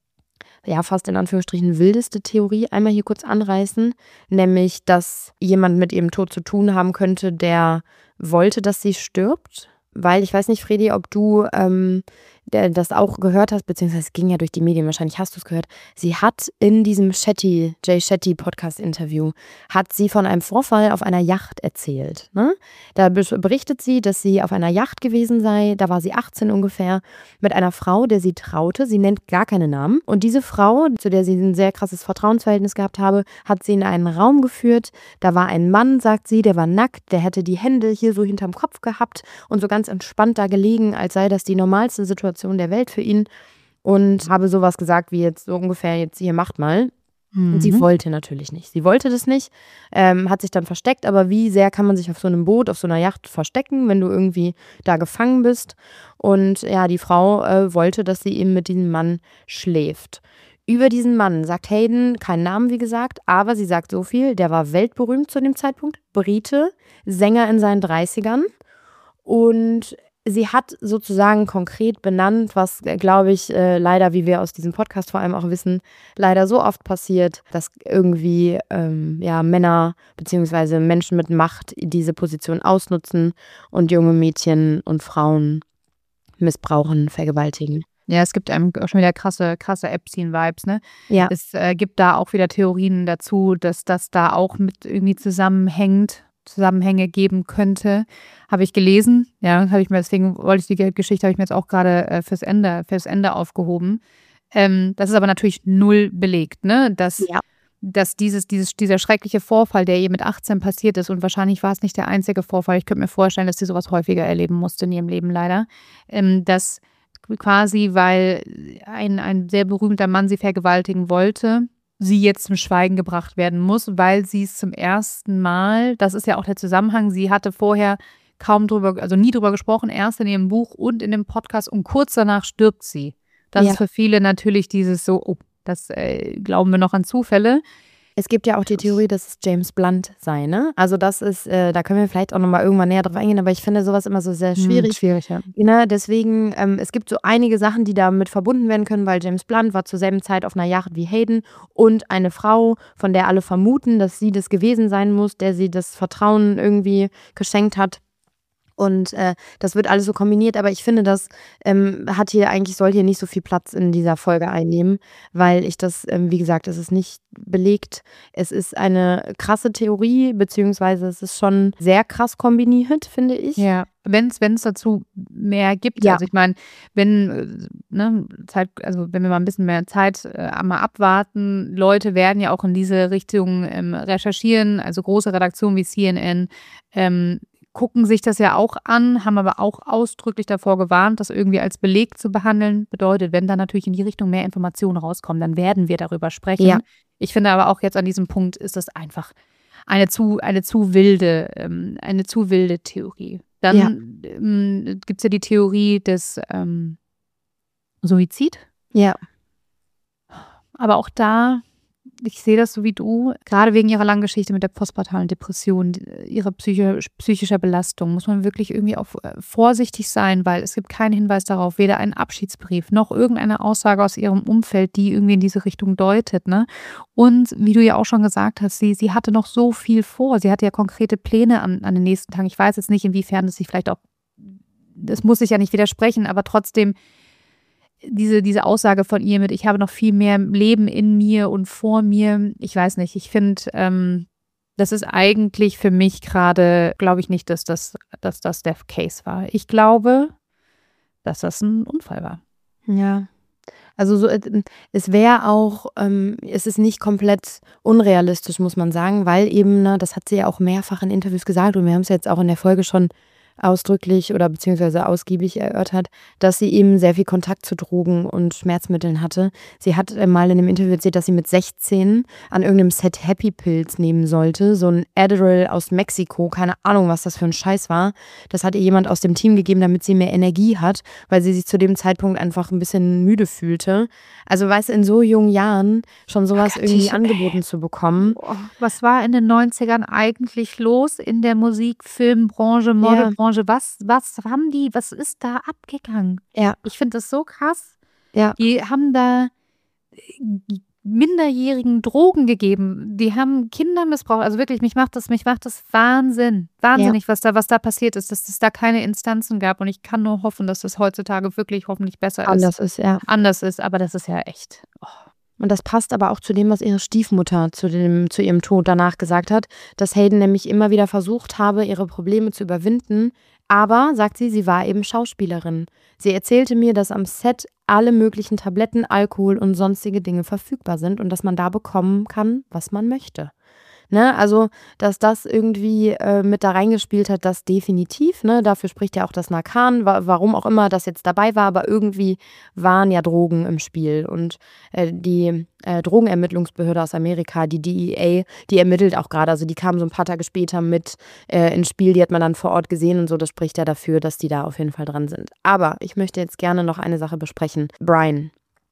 D: ja, fast in Anführungsstrichen wildeste Theorie einmal hier kurz anreißen, nämlich, dass jemand mit ihrem Tod zu tun haben könnte, der wollte, dass sie stirbt. Weil ich weiß nicht, Fredi, ob du ähm, der, das auch gehört hast, beziehungsweise es ging ja durch die Medien, wahrscheinlich hast du es gehört. Sie hat in diesem Shetty, Jay Shetty Podcast-Interview, hat sie von einem Vorfall auf einer Yacht erzählt. Ne? Da berichtet sie, dass sie auf einer Yacht gewesen sei, da war sie achtzehn ungefähr, mit einer Frau, der sie traute. Sie nennt gar keine Namen. Und diese Frau, zu der sie ein sehr krasses Vertrauensverhältnis gehabt habe, hat sie in einen Raum geführt. Da war ein Mann, sagt sie, der war nackt, der hätte die Hände hier so hinterm Kopf gehabt und so ganz entspannt da gelegen, als sei das die normalste Situation der Welt für ihn, und habe sowas gesagt wie jetzt so ungefähr, jetzt hier macht mal.
B: Mhm.
D: Und sie wollte natürlich nicht. Sie wollte das nicht, ähm, hat sich dann versteckt, aber wie sehr kann man sich auf so einem Boot, auf so einer Yacht verstecken, wenn du irgendwie da gefangen bist? Und ja, die Frau äh, wollte, dass sie eben mit diesem Mann schläft. Über diesen Mann sagt Hayden keinen Namen, wie gesagt, aber sie sagt so viel, der war weltberühmt zu dem Zeitpunkt, Brite, Sänger in seinen dreißigern. Und sie hat sozusagen konkret benannt, was, glaube ich, äh, leider, wie wir aus diesem Podcast vor allem auch wissen, leider so oft passiert, dass irgendwie ähm, ja, Männer bzw. Menschen mit Macht diese Position ausnutzen und junge Mädchen und Frauen missbrauchen, vergewaltigen.
B: Ja, es gibt einem auch schon wieder krasse, krasse Epstein-Vibes, ne?
D: Ja.
B: Es äh, gibt da auch wieder Theorien dazu, dass das da auch mit irgendwie zusammenhängt. Zusammenhänge geben könnte, habe ich gelesen. Ja, habe ich mir, deswegen wollte ich die Geschichte, habe ich mir jetzt auch gerade äh, fürs Ende, fürs Ende aufgehoben. Ähm, das ist aber natürlich null belegt, ne? Dass,
D: Ja.
B: dass dieses, dieses, dieser schreckliche Vorfall, der ihr mit achtzehn passiert ist, und wahrscheinlich war es nicht der einzige Vorfall, ich könnte mir vorstellen, dass sie sowas häufiger erleben musste in ihrem Leben leider, ähm, dass quasi, weil ein, ein sehr berühmter Mann sie vergewaltigen wollte, sie jetzt zum Schweigen gebracht werden muss, weil sie es zum ersten Mal, das ist ja auch der Zusammenhang, sie hatte vorher kaum drüber, also nie drüber gesprochen, erst in ihrem Buch und in dem Podcast, und kurz danach stirbt sie. Das
D: Ja.
B: ist für viele natürlich dieses so, oh, das äh, glauben wir noch an Zufälle.
D: Es gibt ja auch die Theorie, dass es James Blunt sei, ne? Also das ist, äh, da können wir vielleicht auch nochmal irgendwann näher drauf eingehen, aber ich finde sowas immer so sehr schwierig.
B: Hm, schwierig, ja.
D: Ne? Deswegen, ähm, es gibt so einige Sachen, die damit verbunden werden können, weil James Blunt war zur selben Zeit auf einer Yacht wie Hayden, und eine Frau, von der alle vermuten, dass sie das gewesen sein muss, der sie das Vertrauen irgendwie geschenkt hat. Und äh, das wird alles so kombiniert, aber ich finde, das ähm, hat hier eigentlich, soll hier nicht so viel Platz in dieser Folge einnehmen, weil ich das, ähm, wie gesagt, es ist nicht belegt. Es ist eine krasse Theorie, beziehungsweise es ist schon sehr krass kombiniert, finde ich.
B: Ja, wenn es dazu mehr gibt.
D: Ja.
B: Also ich meine, wenn, ne, Zeit, also wenn wir mal ein bisschen mehr Zeit äh, mal abwarten, Leute werden ja auch in diese Richtung ähm, recherchieren, also große Redaktionen wie C N N, ähm, gucken sich das ja auch an, haben aber auch ausdrücklich davor gewarnt, das irgendwie als Beleg zu behandeln. Bedeutet, wenn da natürlich in die Richtung mehr Informationen rauskommen, dann werden wir darüber sprechen.
D: Ja.
B: Ich finde aber auch jetzt an diesem Punkt ist das einfach eine zu, eine zu wilde, ähm, eine zu wilde Theorie. Dann
D: Ja.
B: ähm, gibt es ja die Theorie des ähm, Suizid.
D: Ja.
B: Aber auch da, ich sehe das so wie du, gerade wegen ihrer langen Geschichte mit der postpartalen Depression, ihrer psychi- psychischer Belastung, muss man wirklich irgendwie auch vorsichtig sein, weil es gibt keinen Hinweis darauf, weder einen Abschiedsbrief noch irgendeine Aussage aus ihrem Umfeld, die irgendwie in diese Richtung deutet. Ne? Und wie du ja auch schon gesagt hast, sie, sie hatte noch so viel vor. Sie hatte ja konkrete Pläne an, an den nächsten Tagen. Ich weiß jetzt nicht, inwiefern das sich vielleicht auch, das muss sich ja nicht widersprechen, aber trotzdem, Diese, diese Aussage von ihr mit, ich habe noch viel mehr Leben in mir und vor mir, ich weiß nicht, ich finde, ähm, das ist eigentlich für mich gerade, glaube ich nicht, dass das, dass das der Case war. Ich glaube, dass das ein Unfall war.
D: Ja. Also so, es wäre auch, ähm, es ist nicht komplett unrealistisch, muss man sagen, weil eben, ne, das hat sie ja auch mehrfach in Interviews gesagt und wir haben es jetzt auch in der Folge schon ausdrücklich oder beziehungsweise ausgiebig erörtert, dass sie eben sehr viel Kontakt zu Drogen und Schmerzmitteln hatte. Sie hat mal in einem Interview erzählt, dass sie mit sechzehn an irgendeinem Set Happy Pills nehmen sollte, so ein Adderall aus Mexiko, keine Ahnung, was das für ein Scheiß war. Das hat ihr jemand aus dem Team gegeben, damit sie mehr Energie hat, weil sie sich zu dem Zeitpunkt einfach ein bisschen müde fühlte. Also weißt du, in so jungen Jahren schon sowas irgendwie angeboten zu bekommen.
B: Was war in den neunzigern eigentlich los in der Musik-, Filmbranche, Modelbranche? Was, was haben die, was ist da abgegangen?
D: Ja.
B: Ich finde das so krass.
D: Ja.
B: Die haben da minderjährigen Drogen gegeben. Die haben Kinder missbraucht. Also wirklich, mich macht das, mich macht das Wahnsinn. Wahnsinnig, ja. was da, was da passiert ist, dass es da keine Instanzen gab. Und ich kann nur hoffen, dass das heutzutage wirklich hoffentlich besser
D: Anders
B: ist.
D: ist, ja.
B: Anders ist, aber das ist ja echt. Oh.
D: Und das passt aber auch zu dem, was ihre Stiefmutter zu, dem, zu ihrem Tod danach gesagt hat, dass Hayden nämlich immer wieder versucht habe, ihre Probleme zu überwinden. Aber, sagt sie, sie war eben Schauspielerin. Sie erzählte mir, dass am Set alle möglichen Tabletten, Alkohol und sonstige Dinge verfügbar sind und dass man da bekommen kann, was man möchte. Ne, also, dass das irgendwie äh, mit da reingespielt hat, das definitiv. Ne? Dafür spricht ja auch das Narcan, wa- warum auch immer das jetzt dabei war, aber irgendwie waren ja Drogen im Spiel. Und äh, die äh, Drogenermittlungsbehörde aus Amerika, die D E A, die ermittelt auch gerade. Also die kam so ein paar Tage später mit äh, ins Spiel, die hat man dann vor Ort gesehen und so. Das spricht ja dafür, dass die da auf jeden Fall dran sind. Aber ich möchte jetzt gerne noch eine Sache besprechen. Brian.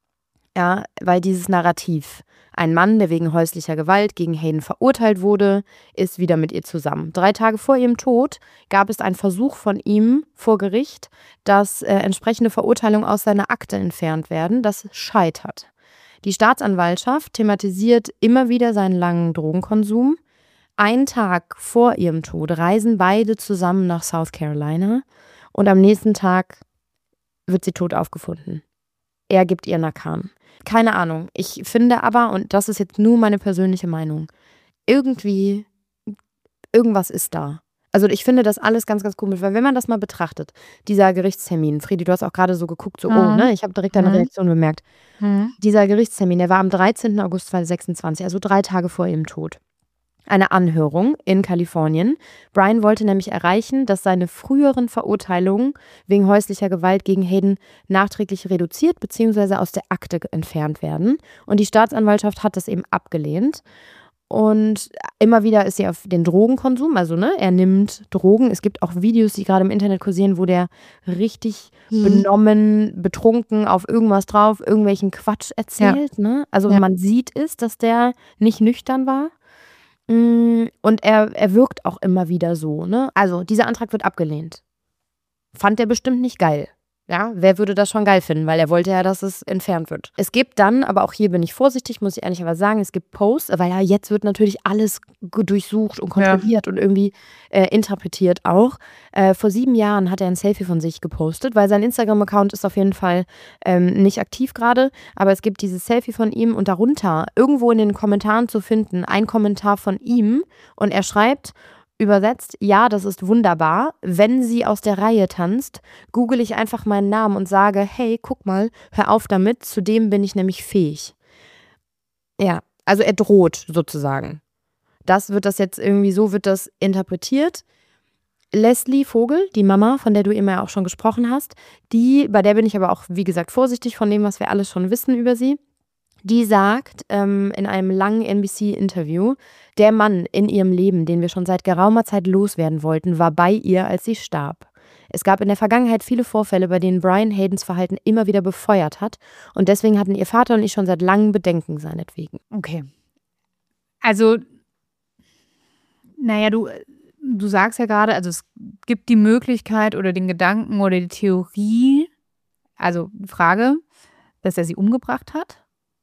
D: Ja, weil dieses Narrativ, ein Mann, der wegen häuslicher Gewalt gegen Hayden verurteilt wurde, ist wieder mit ihr zusammen. Drei Tage vor ihrem Tod gab es einen Versuch von ihm vor Gericht, dass äh, entsprechende Verurteilungen aus seiner Akte entfernt werden. Das scheitert. Die Staatsanwaltschaft thematisiert immer wieder seinen langen Drogenkonsum. Einen Tag vor ihrem Tod reisen beide zusammen nach South Carolina und am nächsten Tag wird sie tot aufgefunden. Er gibt ihr Narcan. Keine Ahnung. Ich finde aber, und das ist jetzt nur meine persönliche Meinung, irgendwie, irgendwas ist da. Also ich finde das alles ganz, ganz komisch, weil wenn man das mal betrachtet, dieser Gerichtstermin, Friedi, du hast auch gerade so geguckt, so, mhm. oh, ne, ich habe direkt deine mhm. Reaktion bemerkt. Mhm. Dieser Gerichtstermin, der war am dreizehnten August zweitausendsechsundzwanzig, also drei Tage vor ihrem Tod. Eine Anhörung in Kalifornien. Brian wollte nämlich erreichen, dass seine früheren Verurteilungen wegen häuslicher Gewalt gegen Hayden nachträglich reduziert bzw. aus der Akte entfernt werden. Und die Staatsanwaltschaft hat das eben abgelehnt. Und immer wieder ist sie auf den Drogenkonsum, also ne, er nimmt Drogen. Es gibt auch Videos, die gerade im Internet kursieren, wo der richtig hm. benommen, betrunken auf irgendwas drauf, irgendwelchen Quatsch erzählt. Ja. Ne? Also ja. man sieht es, dass der nicht nüchtern war. Und er, er wirkt auch immer wieder so, ne? Also, dieser Antrag wird abgelehnt. Fand er bestimmt nicht geil. Ja, wer würde das schon geil finden, weil er wollte ja, dass es entfernt wird. Es gibt dann, aber auch hier bin ich vorsichtig, muss ich ehrlich aber sagen, es gibt Posts, weil ja jetzt wird natürlich alles durchsucht und kontrolliert ja. und irgendwie äh, interpretiert auch. Äh, vor sieben Jahren hat er ein Selfie von sich gepostet, weil sein Instagram-Account ist auf jeden Fall ähm, nicht aktiv gerade, aber es gibt dieses Selfie von ihm und darunter irgendwo in den Kommentaren zu finden, ein Kommentar von ihm und er schreibt, übersetzt, ja, das ist wunderbar. Wenn sie aus der Reihe tanzt, google ich einfach meinen Namen und sage, hey, guck mal, hör auf damit, zu dem bin ich nämlich fähig. Ja, also er droht sozusagen. Das wird das jetzt irgendwie, so wird das interpretiert. Leslie Vogel, die Mama, von der du immer auch schon gesprochen hast, die, bei der bin ich aber auch, wie gesagt, vorsichtig von dem, was wir alles schon wissen über sie. Die sagt ähm, in einem langen N B C-Interview, der Mann in ihrem Leben, den wir schon seit geraumer Zeit loswerden wollten, war bei ihr, als sie starb. Es gab in der Vergangenheit viele Vorfälle, bei denen Brian Haydens Verhalten immer wieder befeuert hat. Und deswegen hatten ihr Vater und ich schon seit langem Bedenken seinetwegen.
B: Okay. Also, naja, du, du sagst ja gerade, also es gibt die Möglichkeit oder den Gedanken oder die Theorie, also die Frage, dass er sie umgebracht hat.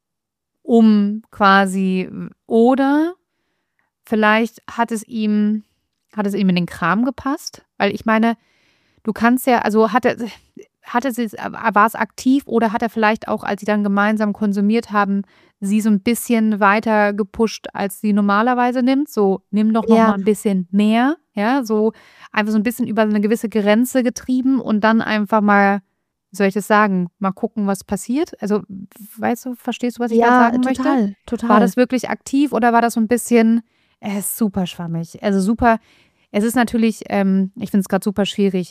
B: Um quasi, oder vielleicht hat es ihm, hat es ihm in den Kram gepasst, weil ich meine, du kannst ja, also hat er, hat er, war es aktiv oder hat er vielleicht auch, als sie dann gemeinsam konsumiert haben, sie so ein bisschen weiter gepusht, als sie normalerweise nimmt, so nimm doch noch ja. mal ein bisschen mehr, ja, so einfach so ein bisschen über eine gewisse Grenze getrieben und dann einfach mal, wie soll ich das sagen, mal gucken, was passiert? Also, weißt du, verstehst du, was ich
D: ja,
B: da sagen
D: total,
B: möchte?
D: total.
B: War das wirklich aktiv oder war das so ein bisschen, es ist super schwammig, also super, es ist natürlich, ähm, ich finde es gerade super schwierig,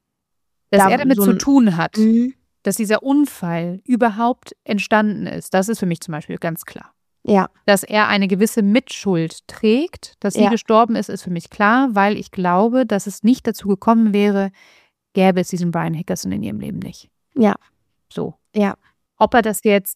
B: dass da er damit so zu tun hat, mhm. dass dieser Unfall überhaupt entstanden ist. Das ist für mich zum Beispiel ganz klar.
D: Ja.
B: Dass er eine gewisse Mitschuld trägt, dass sie ja. gestorben ist, ist für mich klar, weil ich glaube, dass es nicht dazu gekommen wäre, gäbe es diesen Brian Hickerson in ihrem Leben nicht.
D: Ja.
B: So.
D: Ja.
B: Ob er das jetzt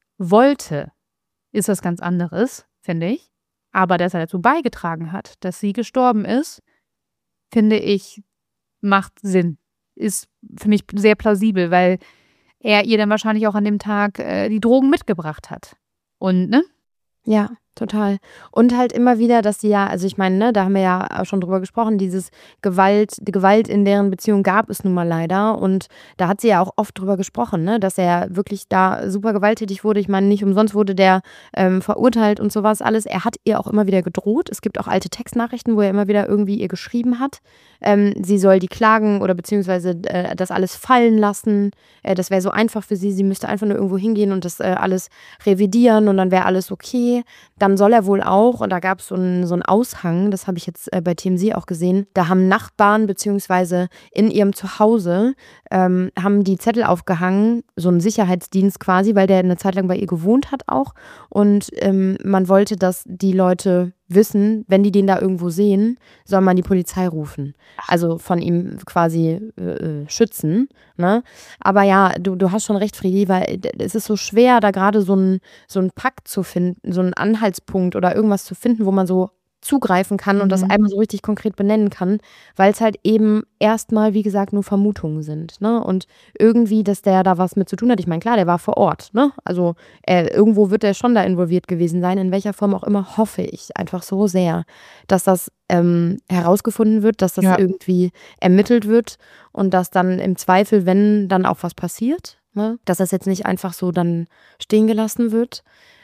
B: wollte, ist was ganz anderes, finde ich. Aber dass er dazu beigetragen hat, dass sie gestorben ist, finde ich, macht Sinn. Ist für mich sehr plausibel, weil er ihr dann wahrscheinlich auch an dem Tag äh, die Drogen mitgebracht hat. Und, ne?
D: Ja, total. Und halt immer wieder, dass sie ja, also ich meine, ne, da haben wir ja auch schon drüber gesprochen, dieses Gewalt, die Gewalt in deren Beziehung gab es nun mal leider. Und da hat sie ja auch oft drüber gesprochen, ne, dass er wirklich da super gewalttätig wurde. Ich meine, nicht umsonst wurde der ähm, verurteilt und sowas alles. Er hat ihr auch immer wieder gedroht. Es gibt auch alte Textnachrichten, wo er immer wieder irgendwie ihr geschrieben hat. Ähm, sie soll die klagen oder beziehungsweise äh, das alles fallen lassen. Äh, das wäre so einfach für sie. Sie müsste einfach nur irgendwo hingehen und das äh, alles revidieren und dann wäre alles okay. Dann soll er wohl auch, und da gab es so einen so einen Aushang, das habe ich jetzt äh, bei T M Z auch gesehen, da haben Nachbarn beziehungsweise in ihrem Zuhause ähm, haben die Zettel aufgehangen, so ein Sicherheitsdienst quasi, weil der eine Zeit lang bei ihr gewohnt hat auch. Und ähm, man wollte, dass die Leute wissen, wenn die den da irgendwo sehen, soll man die Polizei rufen. Also von ihm quasi äh, schützen. Ne? Aber ja, du, du hast schon recht, Friedi, weil es ist so schwer, da gerade so einen so einen Pakt zu finden, so einen Anhaltspunkt oder irgendwas zu finden, wo man so zugreifen kann und mhm. das einmal so richtig konkret benennen kann, weil es halt eben erstmal, wie gesagt, nur Vermutungen sind. Ne? Und irgendwie, dass der da was mit zu tun hat. Ich meine, klar, der war vor Ort. Ne? Also äh, irgendwo wird er schon da involviert gewesen sein. In welcher Form auch immer, hoffe ich einfach so sehr, dass das ähm, herausgefunden wird, dass das ja. irgendwie ermittelt wird und dass dann im Zweifel, wenn dann auch was passiert, ne? Dass das jetzt nicht einfach so dann stehen gelassen wird.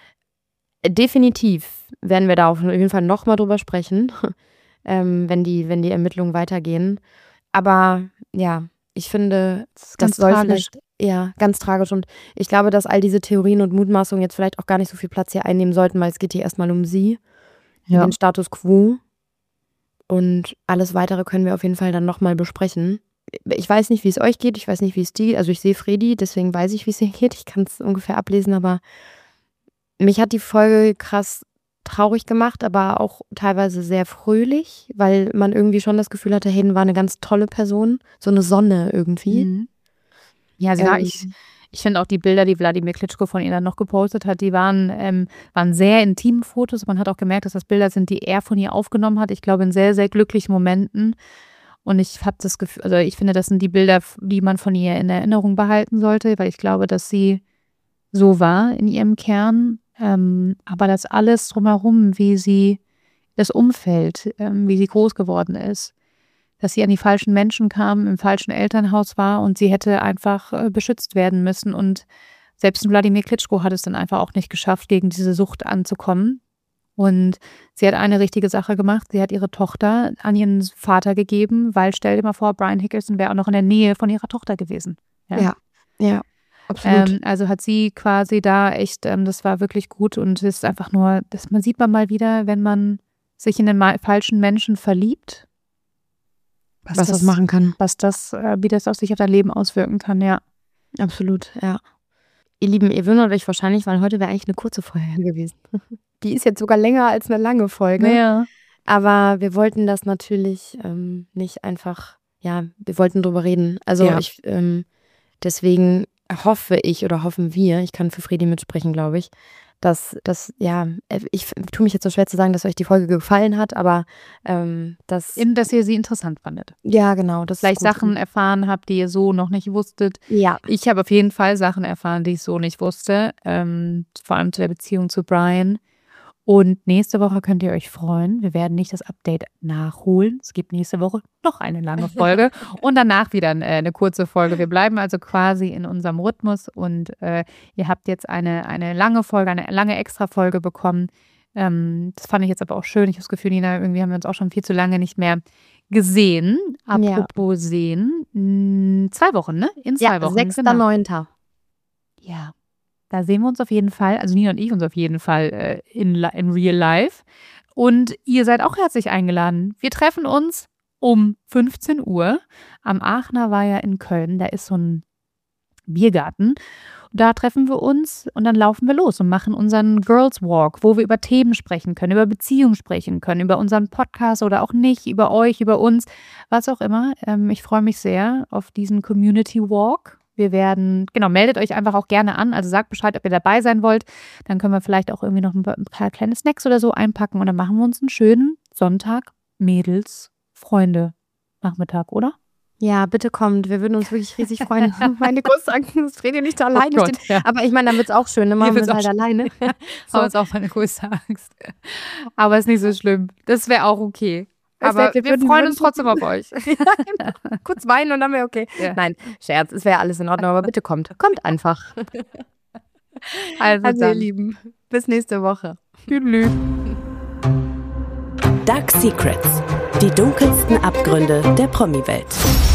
D: Definitiv werden wir da auf jeden Fall nochmal drüber sprechen, ähm, wenn die, wenn die Ermittlungen weitergehen. Aber ja, ich finde, das, das soll tragisch. vielleicht, ja, ganz tragisch. Und ich glaube, dass all diese Theorien und Mutmaßungen jetzt vielleicht auch gar nicht so viel Platz hier einnehmen sollten, weil es geht hier erstmal um sie, ja. den Status quo. Und alles Weitere können wir auf jeden Fall dann nochmal besprechen. Ich weiß nicht, wie es euch geht, ich weiß nicht, wie es die, also ich sehe Fredi, deswegen weiß ich, wie es ihr geht. Ich kann es ungefähr ablesen, aber mich hat die Folge krass traurig gemacht, aber auch teilweise sehr fröhlich, weil man irgendwie schon das Gefühl hatte, Hayden war eine ganz tolle Person, so eine Sonne irgendwie.
B: Mhm. Ja, sie ähm, war, ich, ich finde auch die Bilder, die Wladimir Klitschko von ihr dann noch gepostet hat, die waren, ähm, waren sehr intime Fotos. Man hat auch gemerkt, dass das Bilder sind, die er von ihr aufgenommen hat. Ich glaube, in sehr, sehr glücklichen Momenten. Und ich habe das Gefühl, also ich finde, das sind die Bilder, die man von ihr in Erinnerung behalten sollte, weil ich glaube, dass sie so war in ihrem Kern. Ähm, aber das alles drumherum, wie sie, das Umfeld, ähm, wie sie groß geworden ist, dass sie an die falschen Menschen kam, im falschen Elternhaus war und sie hätte einfach äh, beschützt werden müssen. Und selbst Wladimir Klitschko hat es dann einfach auch nicht geschafft, gegen diese Sucht anzukommen. Und sie hat eine richtige Sache gemacht. Sie hat ihre Tochter an ihren Vater gegeben, weil stell dir mal vor, Brian Hickelson wäre auch noch in der Nähe von ihrer Tochter gewesen.
D: Ja, ja, ja absolut.
B: Ähm, also hat sie quasi da echt, ähm, das war wirklich gut und es ist einfach nur, das man sieht man mal wieder, wenn man sich in den ma- falschen Menschen verliebt,
D: was, was das, das machen kann.
B: Was das, äh, wie das auf sich auf dein Leben auswirken kann, ja.
D: Absolut, ja. Ihr Lieben, ihr wundert euch wahrscheinlich, weil heute wäre eigentlich eine kurze Folge gewesen. Die ist jetzt sogar länger als eine lange Folge.
B: Ja.
D: Aber wir wollten das natürlich ähm, nicht einfach, ja, wir wollten drüber reden. Also
B: Ja.
D: ich, ähm, deswegen hoffe ich oder hoffen wir, ich kann für Fredi mitsprechen, glaube ich, dass das, ja, ich tue mich jetzt so schwer zu sagen, dass euch die Folge gefallen hat, aber ähm, dass,
B: In, dass ihr sie interessant fandet.
D: ja, genau, das
B: Vielleicht
D: ist gut.
B: Sachen erfahren habt, die ihr so noch nicht wusstet.
D: Ja,
B: Ich habe auf jeden Fall Sachen erfahren, die ich so nicht wusste. Ähm, vor allem zu der Beziehung zu Brian. Und nächste Woche könnt ihr euch freuen. Wir werden nicht das Update nachholen. Es gibt nächste Woche noch eine lange Folge und danach wieder äh, eine kurze Folge. Wir bleiben also quasi in unserem Rhythmus und äh, ihr habt jetzt eine, eine lange Folge, eine lange Extra-Folge bekommen. Ähm, das fand ich jetzt aber auch schön. Ich habe das Gefühl, Nina, irgendwie haben wir uns auch schon viel zu lange nicht mehr gesehen. Apropos sehen, mh, zwei Wochen, ne? In zwei
D: ja
B: Wochen.
D: sechster
B: Genau.
D: neunter
B: Ja, da sehen wir uns auf jeden Fall, also Nina und ich uns auf jeden Fall äh, in, li- in real life. Und ihr seid auch herzlich eingeladen. Wir treffen uns um fünfzehn Uhr am Aachener Weiher in Köln. Da ist so ein Biergarten. Da treffen wir uns und dann laufen wir los und machen unseren Girls Walk, wo wir über Themen sprechen können, über Beziehungen sprechen können, über unseren Podcast oder auch nicht, über euch, über uns, was auch immer. Ähm, ich freue mich sehr auf diesen Community Walk. Wir werden, genau, meldet euch einfach auch gerne an. Also sagt Bescheid, ob ihr dabei sein wollt. Dann können wir vielleicht auch irgendwie noch ein paar kleine Snacks oder so einpacken und dann machen wir uns einen schönen Sonntag, Mädels, Freunde, Nachmittag, oder?
D: Ja, bitte kommt. Wir würden uns wirklich riesig freuen. Meine Kussangst, das Fredi nicht alleine
B: Oh Gott,
D: steht.
B: ja.
D: Aber ich meine, dann wird es auch schön. Dann machen wir
B: wird's
D: es
B: auch
D: halt
B: schön.
D: alleine.
B: So. Aber ist auch meine größte Angst. Aber ist nicht so schlimm. Das wäre auch okay.
D: Es
B: Aber
D: wär-
B: wir,
D: wir würden-
B: freuen
D: würden-
B: uns trotzdem auf euch.
D: Ja, genau. Kurz weinen und dann wäre okay.
B: Ja.
D: Nein, Scherz, es wäre alles in Ordnung, aber bitte kommt. Kommt einfach.
B: Also,
D: Also ihr
B: dann.
D: Lieben, bis nächste Woche.
B: Tschüss.
C: Dark Secrets. Die dunkelsten Abgründe der Promi-Welt.